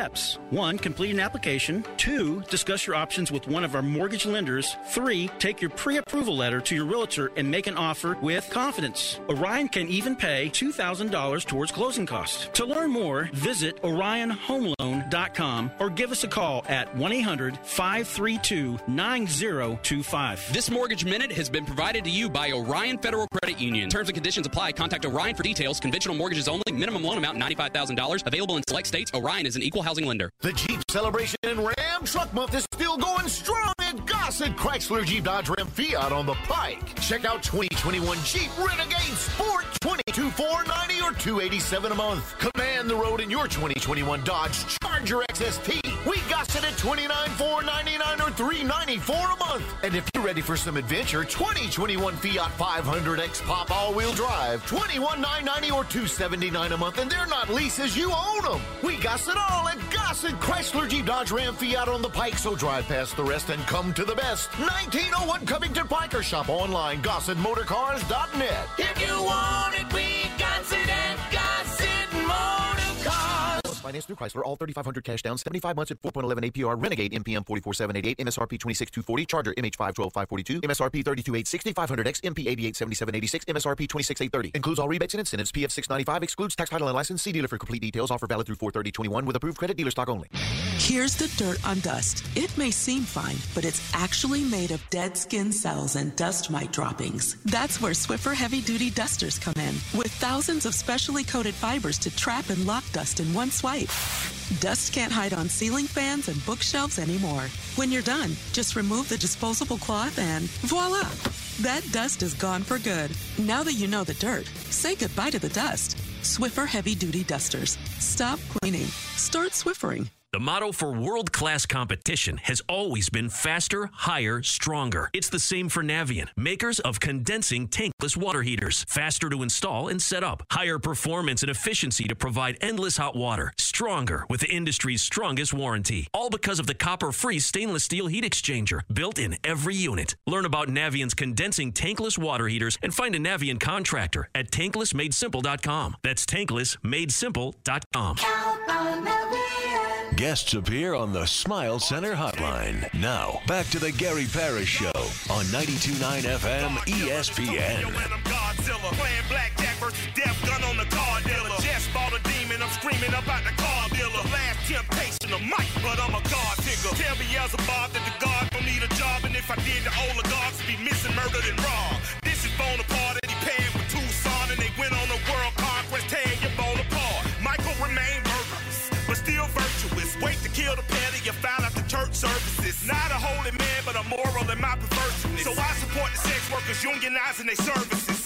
One, complete an application. Two, discuss your options with one of our mortgage lenders. Three, take your pre-approval letter to your realtor and make an offer with confidence. Orion can even pay two thousand dollars towards closing costs. To learn more, visit orion home loan dot com or give us a call at one eight hundred five three two nine zero two five. This Mortgage Minute has been provided to you by Orion Federal Credit Union. Terms and conditions apply. Contact Orion for details. Conventional mortgages only. Minimum loan amount ninety-five thousand dollars. Available in select states. Orion is an equal housing lender. The Jeep Celebration and Ram Truck Month is still going strong at Gossett Chrysler Jeep Dodge Ram Fiat on the Pike. Check out twenty twenty-one Jeep Renegade Sport, twenty-two thousand four hundred ninety dollars or two hundred eighty-seven dollars a month. Command the road in your twenty twenty-one Dodge Charger X S T. We Gossett at twenty-nine thousand four hundred ninety-nine dollars or three hundred ninety-four dollars a month. And if you're ready for some adventure, twenty twenty-one Fiat five hundred X Pop all-wheel drive, twenty-one thousand nine hundred ninety dollars or two hundred seventy-nine dollars a month. And they're not leases, you own them. We Gossett all at Gossett Chrysler Jeep Dodge Ram Fiat on the Pike, so drive past the rest and come to the best. nineteen oh one Covington Pike, or shop online, gossett motor cars dot net. If you want it, we got it at Gossett Motor Cars. Finance through Chrysler, all thirty-five hundred cash down, seventy-five months at four point one one A P R. Renegade M P M forty-four thousand seven hundred eighty-eight, M S R P twenty-six thousand two hundred forty, Charger M H five twelve thousand five hundred forty-two, M S R P thirty-two thousand eight hundred sixty, five hundred X M P eighty-eight thousand seventy-seven eighty-six, M S R P twenty-six thousand eight hundred thirty. Includes all rebates and incentives. P F six ninety-five excludes tax, title, and license. See dealer for complete details. Offer valid through four thirty twenty-one with approved credit. Dealer stock only. Here's the dirt on dust. It may seem fine, but it's actually made of dead skin cells and dust mite droppings. That's where Swiffer Heavy Duty Dusters come in, with thousands of specially coated fibers to trap and lock dust in one swipe. Dust can't hide on ceiling fans and bookshelves anymore. When you're done, just remove the disposable cloth and voila! That dust is gone for good. Now that you know the dirt, say goodbye to the dust. Swiffer Heavy Duty Dusters. Stop cleaning. Start Swiffering. The motto for world-class competition has always been faster, higher, stronger. It's the same for Navien, makers of condensing tankless water heaters. Faster to install and set up. Higher performance and efficiency to provide endless hot water. Stronger with the industry's strongest warranty. All because of the copper-free stainless steel heat exchanger built in every unit. Learn about Navien's condensing tankless water heaters and find a Navien contractor at tankless made simple dot com. That's tankless made simple dot com. Guests appear on the Smile Center hotline. Now, back to the Gary Parrish Show on ninety-two point nine F M E S P N. Godzilla playing blackjack versus death gun on the car dealer. Just bought a demon, I'm screaming about the car dealer. Last temptation of Mike, but I'm a God digger. Tell Beelzebub that the God don't need a job, and if I did, the oligarchs be missing, murdered, and robbed. This is Bonaparte, and he paired with Tucson, and they went on a world conquest, tearing your bone apart. Michael remained murderous, but still virtuous. Wait to kill the petty, you found out the church services. Not a holy man, but a moral in my perverseness. So I support the sex workers unionizing their services.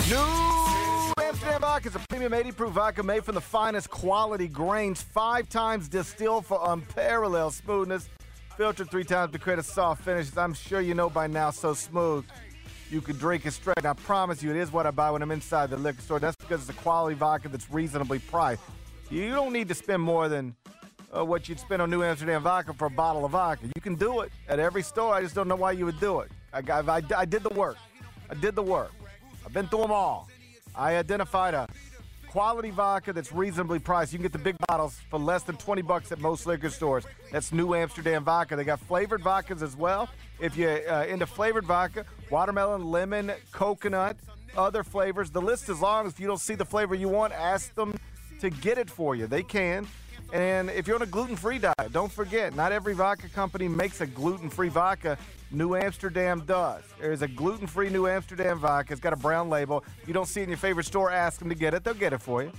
New Amsterdam Vodka is a premium eighty proof vodka made from the finest quality grains, five times distilled for unparalleled smoothness, filtered three times to create a soft finish. I'm sure you know by now, so smooth you could drink it straight. And I promise you, it is what I buy when I'm inside the liquor store. That's because it's a quality vodka that's reasonably priced. You don't need to spend more than uh, what you'd spend on New Amsterdam Vodka for a bottle of vodka. You can do it at every store. I just don't know why you would do it. I, I, I, I did the work. I did the work. I've been through them all. I identified a quality vodka that's reasonably priced. You can get the big bottles for less than twenty bucks at most liquor stores. That's New Amsterdam Vodka. They got flavored vodkas as well. If you're uh, into flavored vodka, watermelon, lemon, coconut, other flavors. The list is long. If you don't see the flavor you want, ask them to get it for you. They can. And if you're on a gluten-free diet, don't forget, not every vodka company makes a gluten-free vodka. New Amsterdam does. There's a gluten-free New Amsterdam vodka. It's got a brown label. If you don't see it in your favorite store, ask them to get it. They'll get it for you.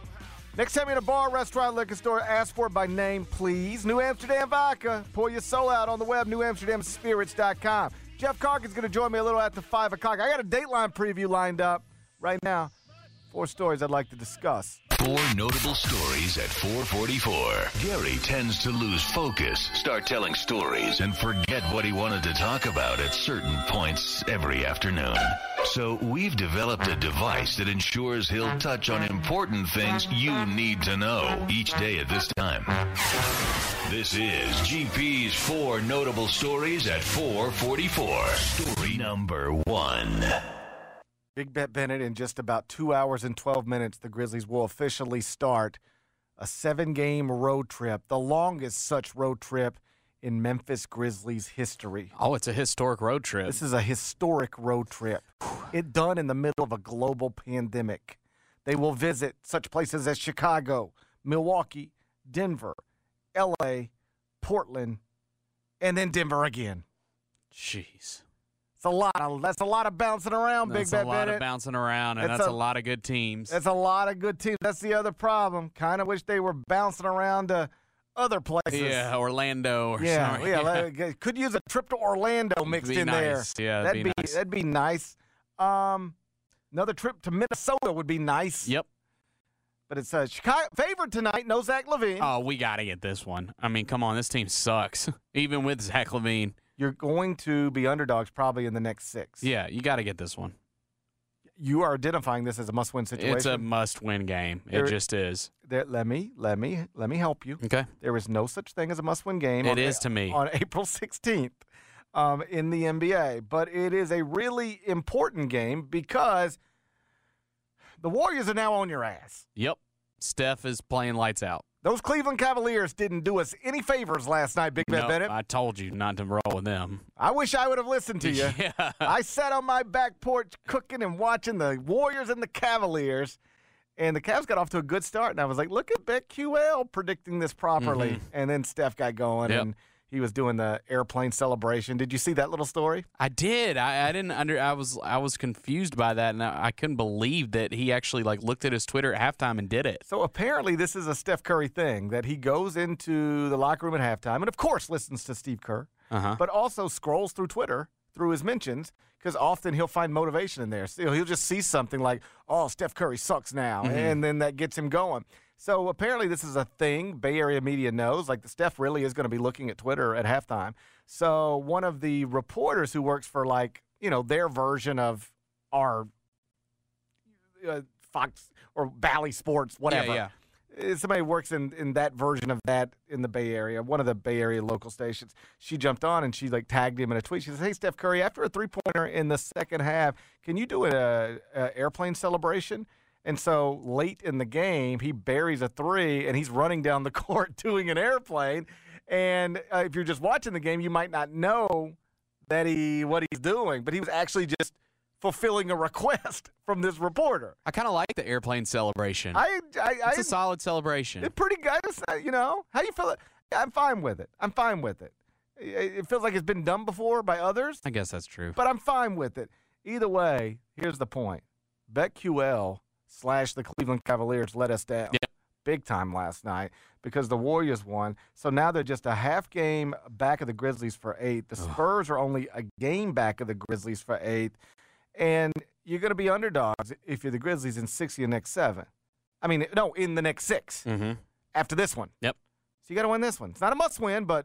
Next time you're in a bar, restaurant, liquor store, ask for it by name, please. New Amsterdam Vodka. Pour your soul out on the web, new amsterdam spirits dot com. Jeff Carkin's going to join me a little after five o'clock. I got a Dateline preview lined up right now. Four stories I'd like to discuss. Four notable stories at four forty-four. Gary tends to lose focus, start telling stories, and forget what he wanted to talk about at certain points every afternoon. So we've developed a device that ensures he'll touch on important things you need to know each day at this time. This is G P's Four Notable Stories at four forty-four. Story number one. Big Bet Bennett, in just about two hours and twelve minutes, the Grizzlies will officially start a seven-game road trip, the longest such road trip in Memphis Grizzlies history. Oh, it's a historic road trip. This is a historic road trip. It done in the middle of a global pandemic. They will visit such places as Chicago, Milwaukee, Denver, L A, Portland, and then Denver again. Jeez. It's a lot of, that's a lot of bouncing around, That's Big a Bet lot Bennett. of bouncing around, and That's that's a- a, lot of good teams. That's a lot of good teams. That's the other problem. Kind of wish they were bouncing around to other places. Yeah, Orlando or yeah, something. yeah. like, could use a trip to Orlando mixed Be in nice. there. Yeah, that'd that'd be nice. that'd be nice. Um, another trip to Minnesota would be nice. Yep. But it's a Chicago favorite tonight. No Zach LaVine. Oh, we got to get this one. I mean, come on, this team sucks, even with Zach LaVine. You're going to be underdogs probably in the next six. Yeah, you got to get this one. You are identifying this as a must-win situation. It's a must-win game. There- It just is. There, let me let me let me help you. Okay. There is no such thing as a must-win game. It on, is to me. on April sixteenth um, in the N B A, but it is a really important game because the Warriors are now on your ass. Yep. Steph is playing lights out. Those Cleveland Cavaliers didn't do us any favors last night, Big Ben Nope, Bennett. I told you not to roll with them. I wish I would have listened to you. Yeah. I sat on my back porch cooking and watching the Warriors and the Cavaliers, and the Cavs got off to a good start. And I was like, look at BetQL predicting this properly. Mhm. And then Steph got going, Yep. and he was doing the airplane celebration. Did you see that little story? I did. I, I didn't under. I was. I was confused by that, and I, I couldn't believe that he actually like looked at his Twitter at halftime and did it. So apparently this is a Steph Curry thing, that he goes into the locker room at halftime and, of course, listens to Steve Kerr, Uh-huh. but also scrolls through Twitter, through his mentions, because often he'll find motivation in there. So he'll just see something like, oh, Steph Curry sucks now, Mhm. and then that gets him going. So apparently this is a thing Bay Area media knows, like the Steph really is going to be looking at Twitter at halftime. So one of the reporters who works for, like, you know, their version of our uh, Fox or Bally Sports, whatever. Yeah, Uh, Somebody works in, in that version of that in the Bay Area, one of the Bay Area local stations. She jumped on and she like tagged him in a tweet. She says, hey, Steph Curry, after a three-pointer in the second half, can you do a, a airplane celebration? And so late in the game, he buries a three, and he's running down the court doing an airplane. And uh, if you're just watching the game, you might not know that he what he's doing, but he was actually just fulfilling a request from this reporter. I kind of like the airplane celebration. I, I, it's I a solid celebration. It's pretty good. It's not, you know, how you feel? I'm fine with it. I'm fine with it. It it feels like it's been done before by others, I guess that's true. but I'm fine with it. Either way, here's the point. BetQL slash the Cleveland Cavaliers let us down big time last night because the Warriors won. So now they're just a half game back of the Grizzlies for eighth. The Spurs are only a game back of the Grizzlies for eighth. And you're going to be underdogs if you're the Grizzlies in six of your next seven. I mean, no, in the next six Mm-hmm. after this one. Yep. So you got to win this one. It's not a must win, but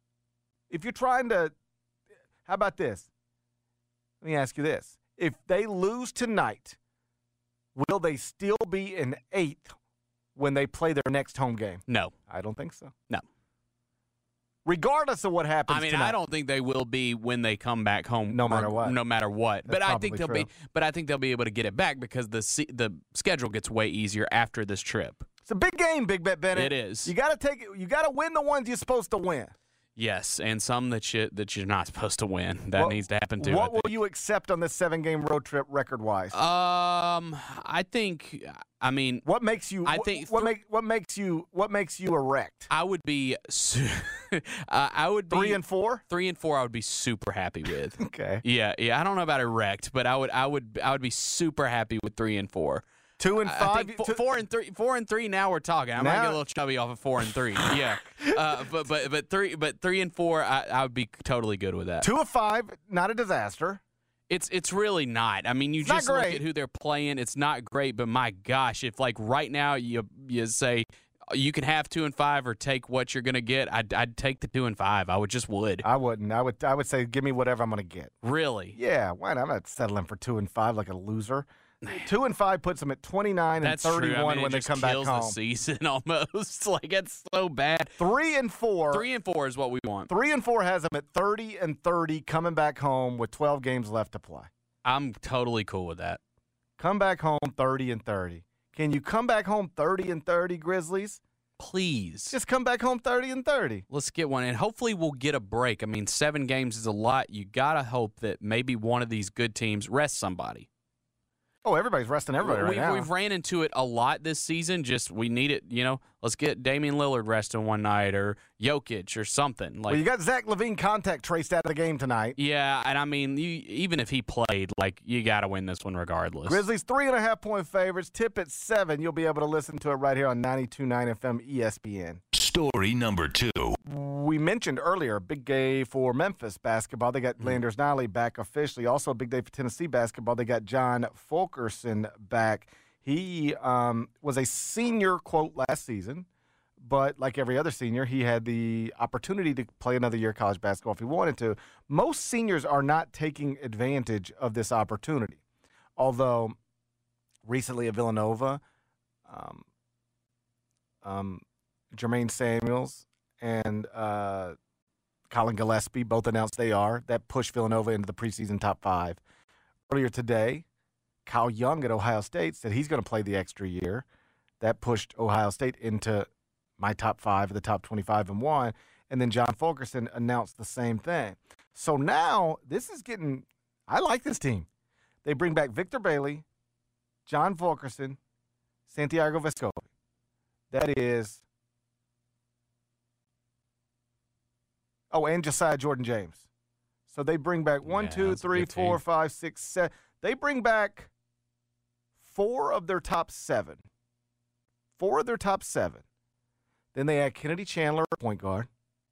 if you're trying to, how about this? Let me ask you this. If they lose tonight, will they still be in eighth when they play their next home game? No. I don't think so. No. Regardless of what happens I mean, tonight. I don't think they will be when they come back home. No matter what. No matter what. That's but I think they'll probably be. true. But I think they'll be able to get it back because the se- the schedule gets way easier after this trip. It's a big game, Big Bet Bennett. It is. You got to take it. You got to win the ones you're supposed to win. Yes, and some that you that you're not supposed to win. That What- needs to happen too. I What think. will you accept on this seven-game road trip record-wise? Um, I think. I mean, what makes you? I what, think what thr- make what makes you what makes you erect? I would be. Su- uh, I would be Three and four. Three and four. I would be super happy with. Okay. Yeah, yeah. I don't know about erect, but I would. I would. I would be super happy with three and four. Two and I- I five. think fo- two- four and three. Four and three. Now we're talking. I might Now- get a little chubby off of four and three. Yeah. Uh, but but but three. But three and four. I, I would be totally good with that. Two of five. Not a disaster. It's it's really not. I mean, you It's not just look great. at who they're playing. It's not great, but my gosh, if like right now you you say you can have two and five or take what you're gonna get, I'd I'd take the two and five. I would just would. I wouldn't. I would. I would say, give me whatever I'm going to get. Really? Yeah. Why not? I'm not settling for two and five like a loser. Two and five puts them at twenty-nine That's and true. thirty-one I mean, when it they just come back kills home. the season almost. Like it's so bad. Three and four. Three and four is what we want. Three and four has them at thirty and thirty coming back home with twelve games left to play. I'm totally cool with that. Come back home thirty and thirty. Can you come back home thirty and thirty, Grizzlies, Please. Just come back home thirty and thirty. Let's get one, and hopefully we'll get a break. I mean, seven games is a lot. You got to hope that maybe one of these good teams rests somebody. Oh, everybody's resting everybody right we, now. We've ran into it a lot this season. Just we need it, you know. Let's get Damian Lillard resting one night, or Jokic, or something. Like, well, you got Zach LaVine contact traced out of the game tonight. Yeah, and I mean, you, even if he played, like, you got to win this one regardless. Grizzlies three and a half point favorites. Tip at seven. You'll be able to listen to it right here on ninety-two point nine F M E S P N. Story number two. We mentioned earlier, big day for Memphis basketball. They got Landers Nolly back officially. Also a big day for Tennessee basketball. They got John Fulkerson back. He um, was a senior, quote, last season. But like every other senior, he had the opportunity to play another year of college basketball if he wanted to. Most seniors are not taking advantage of this opportunity. Although recently at Villanova, um, um, Jermaine Samuels and uh, Colin Gillespie both announced they are. That pushed Villanova into the preseason top five. Earlier today, Kyle Young at Ohio State said he's going to play the extra year. That pushed Ohio State into my top five, the top twenty-five and one. And then John Fulkerson announced the same thing. So now this is getting – I like this team. They bring back Victor Bailey, John Fulkerson, Santiago Vescovi. That is – oh, and Josiah Jordan James. So they bring back one, Yeah, two, that's a three, good four, team. five, six, seven. They bring back four of their top seven. Four of their top seven. Then they add Kennedy Chandler, point guard.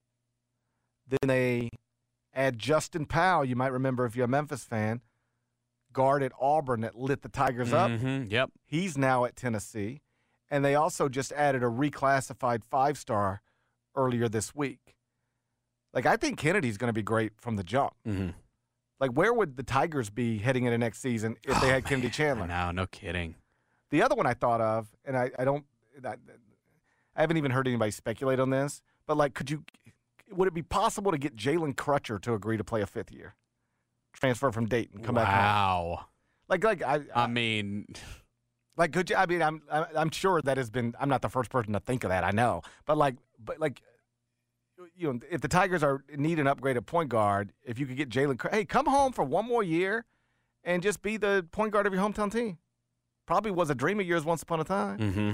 Then they add Justin Powell. You might remember if you're a Memphis fan, guard at Auburn that lit the Tigers up. Mhm, yep. He's now at Tennessee. And they also just added a reclassified five-star earlier this week. Like, I think Kennedy's going to be great from the jump. Mm-hmm. Like, where would the Tigers be heading into next season if they Oh, had Kennedy Chandler? No, no kidding. The other one I thought of, and I, I don't, I, I haven't even heard anybody speculate on this, but like, could you, would it be possible to get Jalen Crutcher to agree to play a fifth year? Transfer from Dayton, come back home. Wow. Like, like I, I, I mean, like, could you? I mean, I'm, I'm, I'm sure that has been. I'm not the first person to think of that. I know, but like, but like, you know, if the Tigers are need an upgrade at point guard, if you could get Jalen, Cr- hey, come home for one more year, and just be the point guard of your hometown team. Probably was a dream of yours once upon a time. mm-hmm.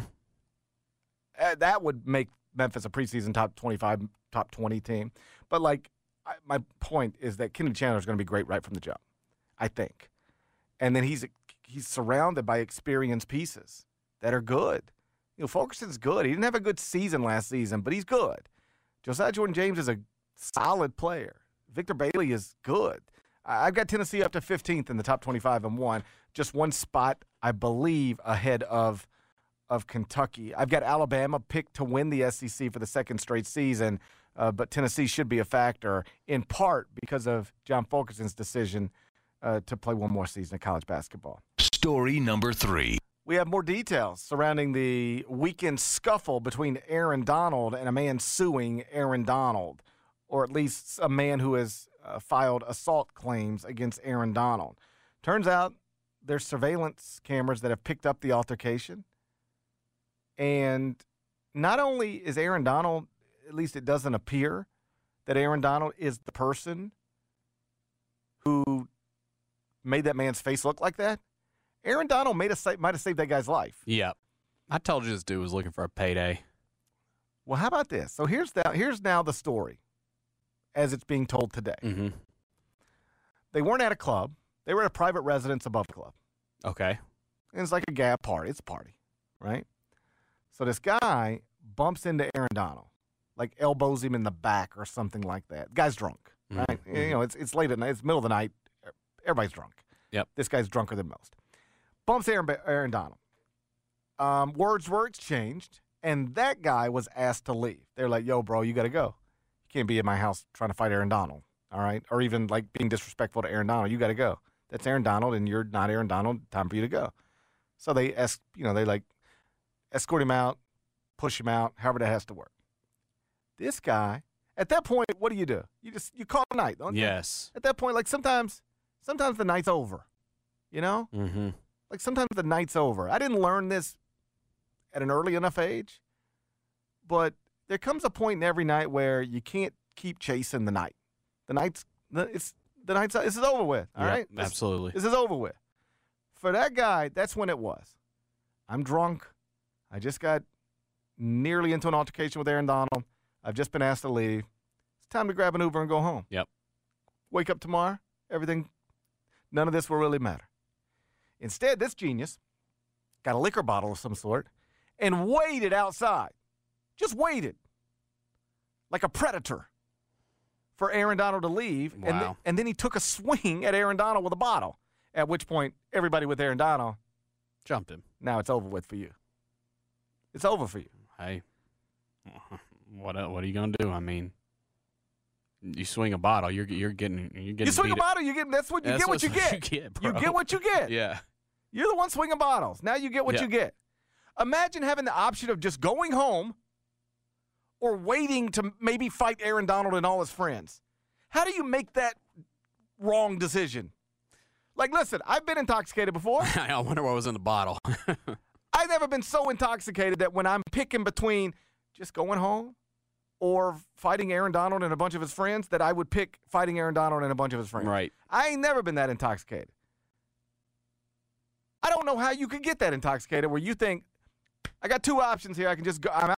Uh, that would make Memphis a preseason top twenty-five, top twenty team. But like, I, my point is that Kennedy Chandler is going to be great right from the jump, I think. And then he's he's surrounded by experienced pieces that are good. You know, Fulkerson's good. He didn't have a good season last season, but he's good. Josiah Jordan James is a solid player. Victor Bailey is good. I- I've got Tennessee up to fifteenth in the top twenty-five and one, just one spot, I believe, ahead of of Kentucky. I've got Alabama picked to win the S E C for the second straight season, uh, but Tennessee should be a factor in part because of John Fulkerson's decision uh, to play one more season of college basketball. Story number three. We have more details surrounding the weekend scuffle between Aaron Donald and a man suing Aaron Donald, or at least a man who has uh, filed assault claims against Aaron Donald. Turns out there's surveillance cameras that have picked up the altercation. And not only is Aaron Donald, at least it doesn't appear that Aaron Donald is the person who made that man's face look like that. Aaron Donald made a, might have saved that guy's life. Yep. I told you this dude was looking for a payday. Well, how about this? So here's the, here's now the story as it's being told today. Mm-hmm. They weren't at a club. They were at a private residence above the club. Okay. And it's like a gab party. It's a party, right? So this guy bumps into Aaron Donald, like elbows him in the back or something like that. The guy's drunk, right? Mm-hmm. You know, it's it's late at night. It's middle of the night. Everybody's drunk. Yep. This guy's drunker than most. Bumps Aaron, Aaron Donald. Um, words were exchanged, and that guy was asked to leave. They're like, yo, bro, you got to go. You can't be in my house trying to fight Aaron Donald, all right? Or even, like, being disrespectful to Aaron Donald. You got to go. That's Aaron Donald, and you're not Aaron Donald. Time for you to go. So they, es- you know, they, like, escort him out, push him out, however that has to work. This guy, at that point, what do you do? You just, you call it a night, don't you? Yes. At that point, like, sometimes, sometimes the night's over, you know? Mm-hmm. Like, sometimes the night's over. I didn't learn this at an early enough age. but there comes a point in every night where you can't keep chasing the night. The night's the, it's the night's this is over with. All Yep, right, This- absolutely. This is over with. For that guy, that's when it was. I'm drunk. I just got nearly into an altercation with Aaron Donald. I've just been asked to leave. It's time to grab an Uber and go home. Yep. Wake up tomorrow, everything, none of this will really matter. Instead, this genius got a liquor bottle of some sort and waited outside. Just waited. Like a predator for Aaron Donald to leave. And, Wow. th- and then he took a swing at Aaron Donald with a bottle, at which point everybody with Aaron Donald jumped him. Now it's over with for you. It's over for you. Hey, what el- what are you gonna do? I mean, you swing a bottle, you're you're getting you're getting. You swing beat a bottle, you get that's what you That's get. What you what get. you get, You bro. get what you get. Yeah. You're the one swinging bottles. Now you get what Yeah. you get. Imagine having the option of just going home or waiting to maybe fight Aaron Donald and all his friends. How do you make that wrong decision? Like, listen, I've been intoxicated before. I wonder what was in the bottle. I've never been so intoxicated that when I'm picking between just going home or fighting Aaron Donald and a bunch of his friends, that I would pick fighting Aaron Donald and a bunch of his friends. Right. I ain't never been that intoxicated. I don't know how you could get that intoxicated where you think, I got two options here. I can just go, I'm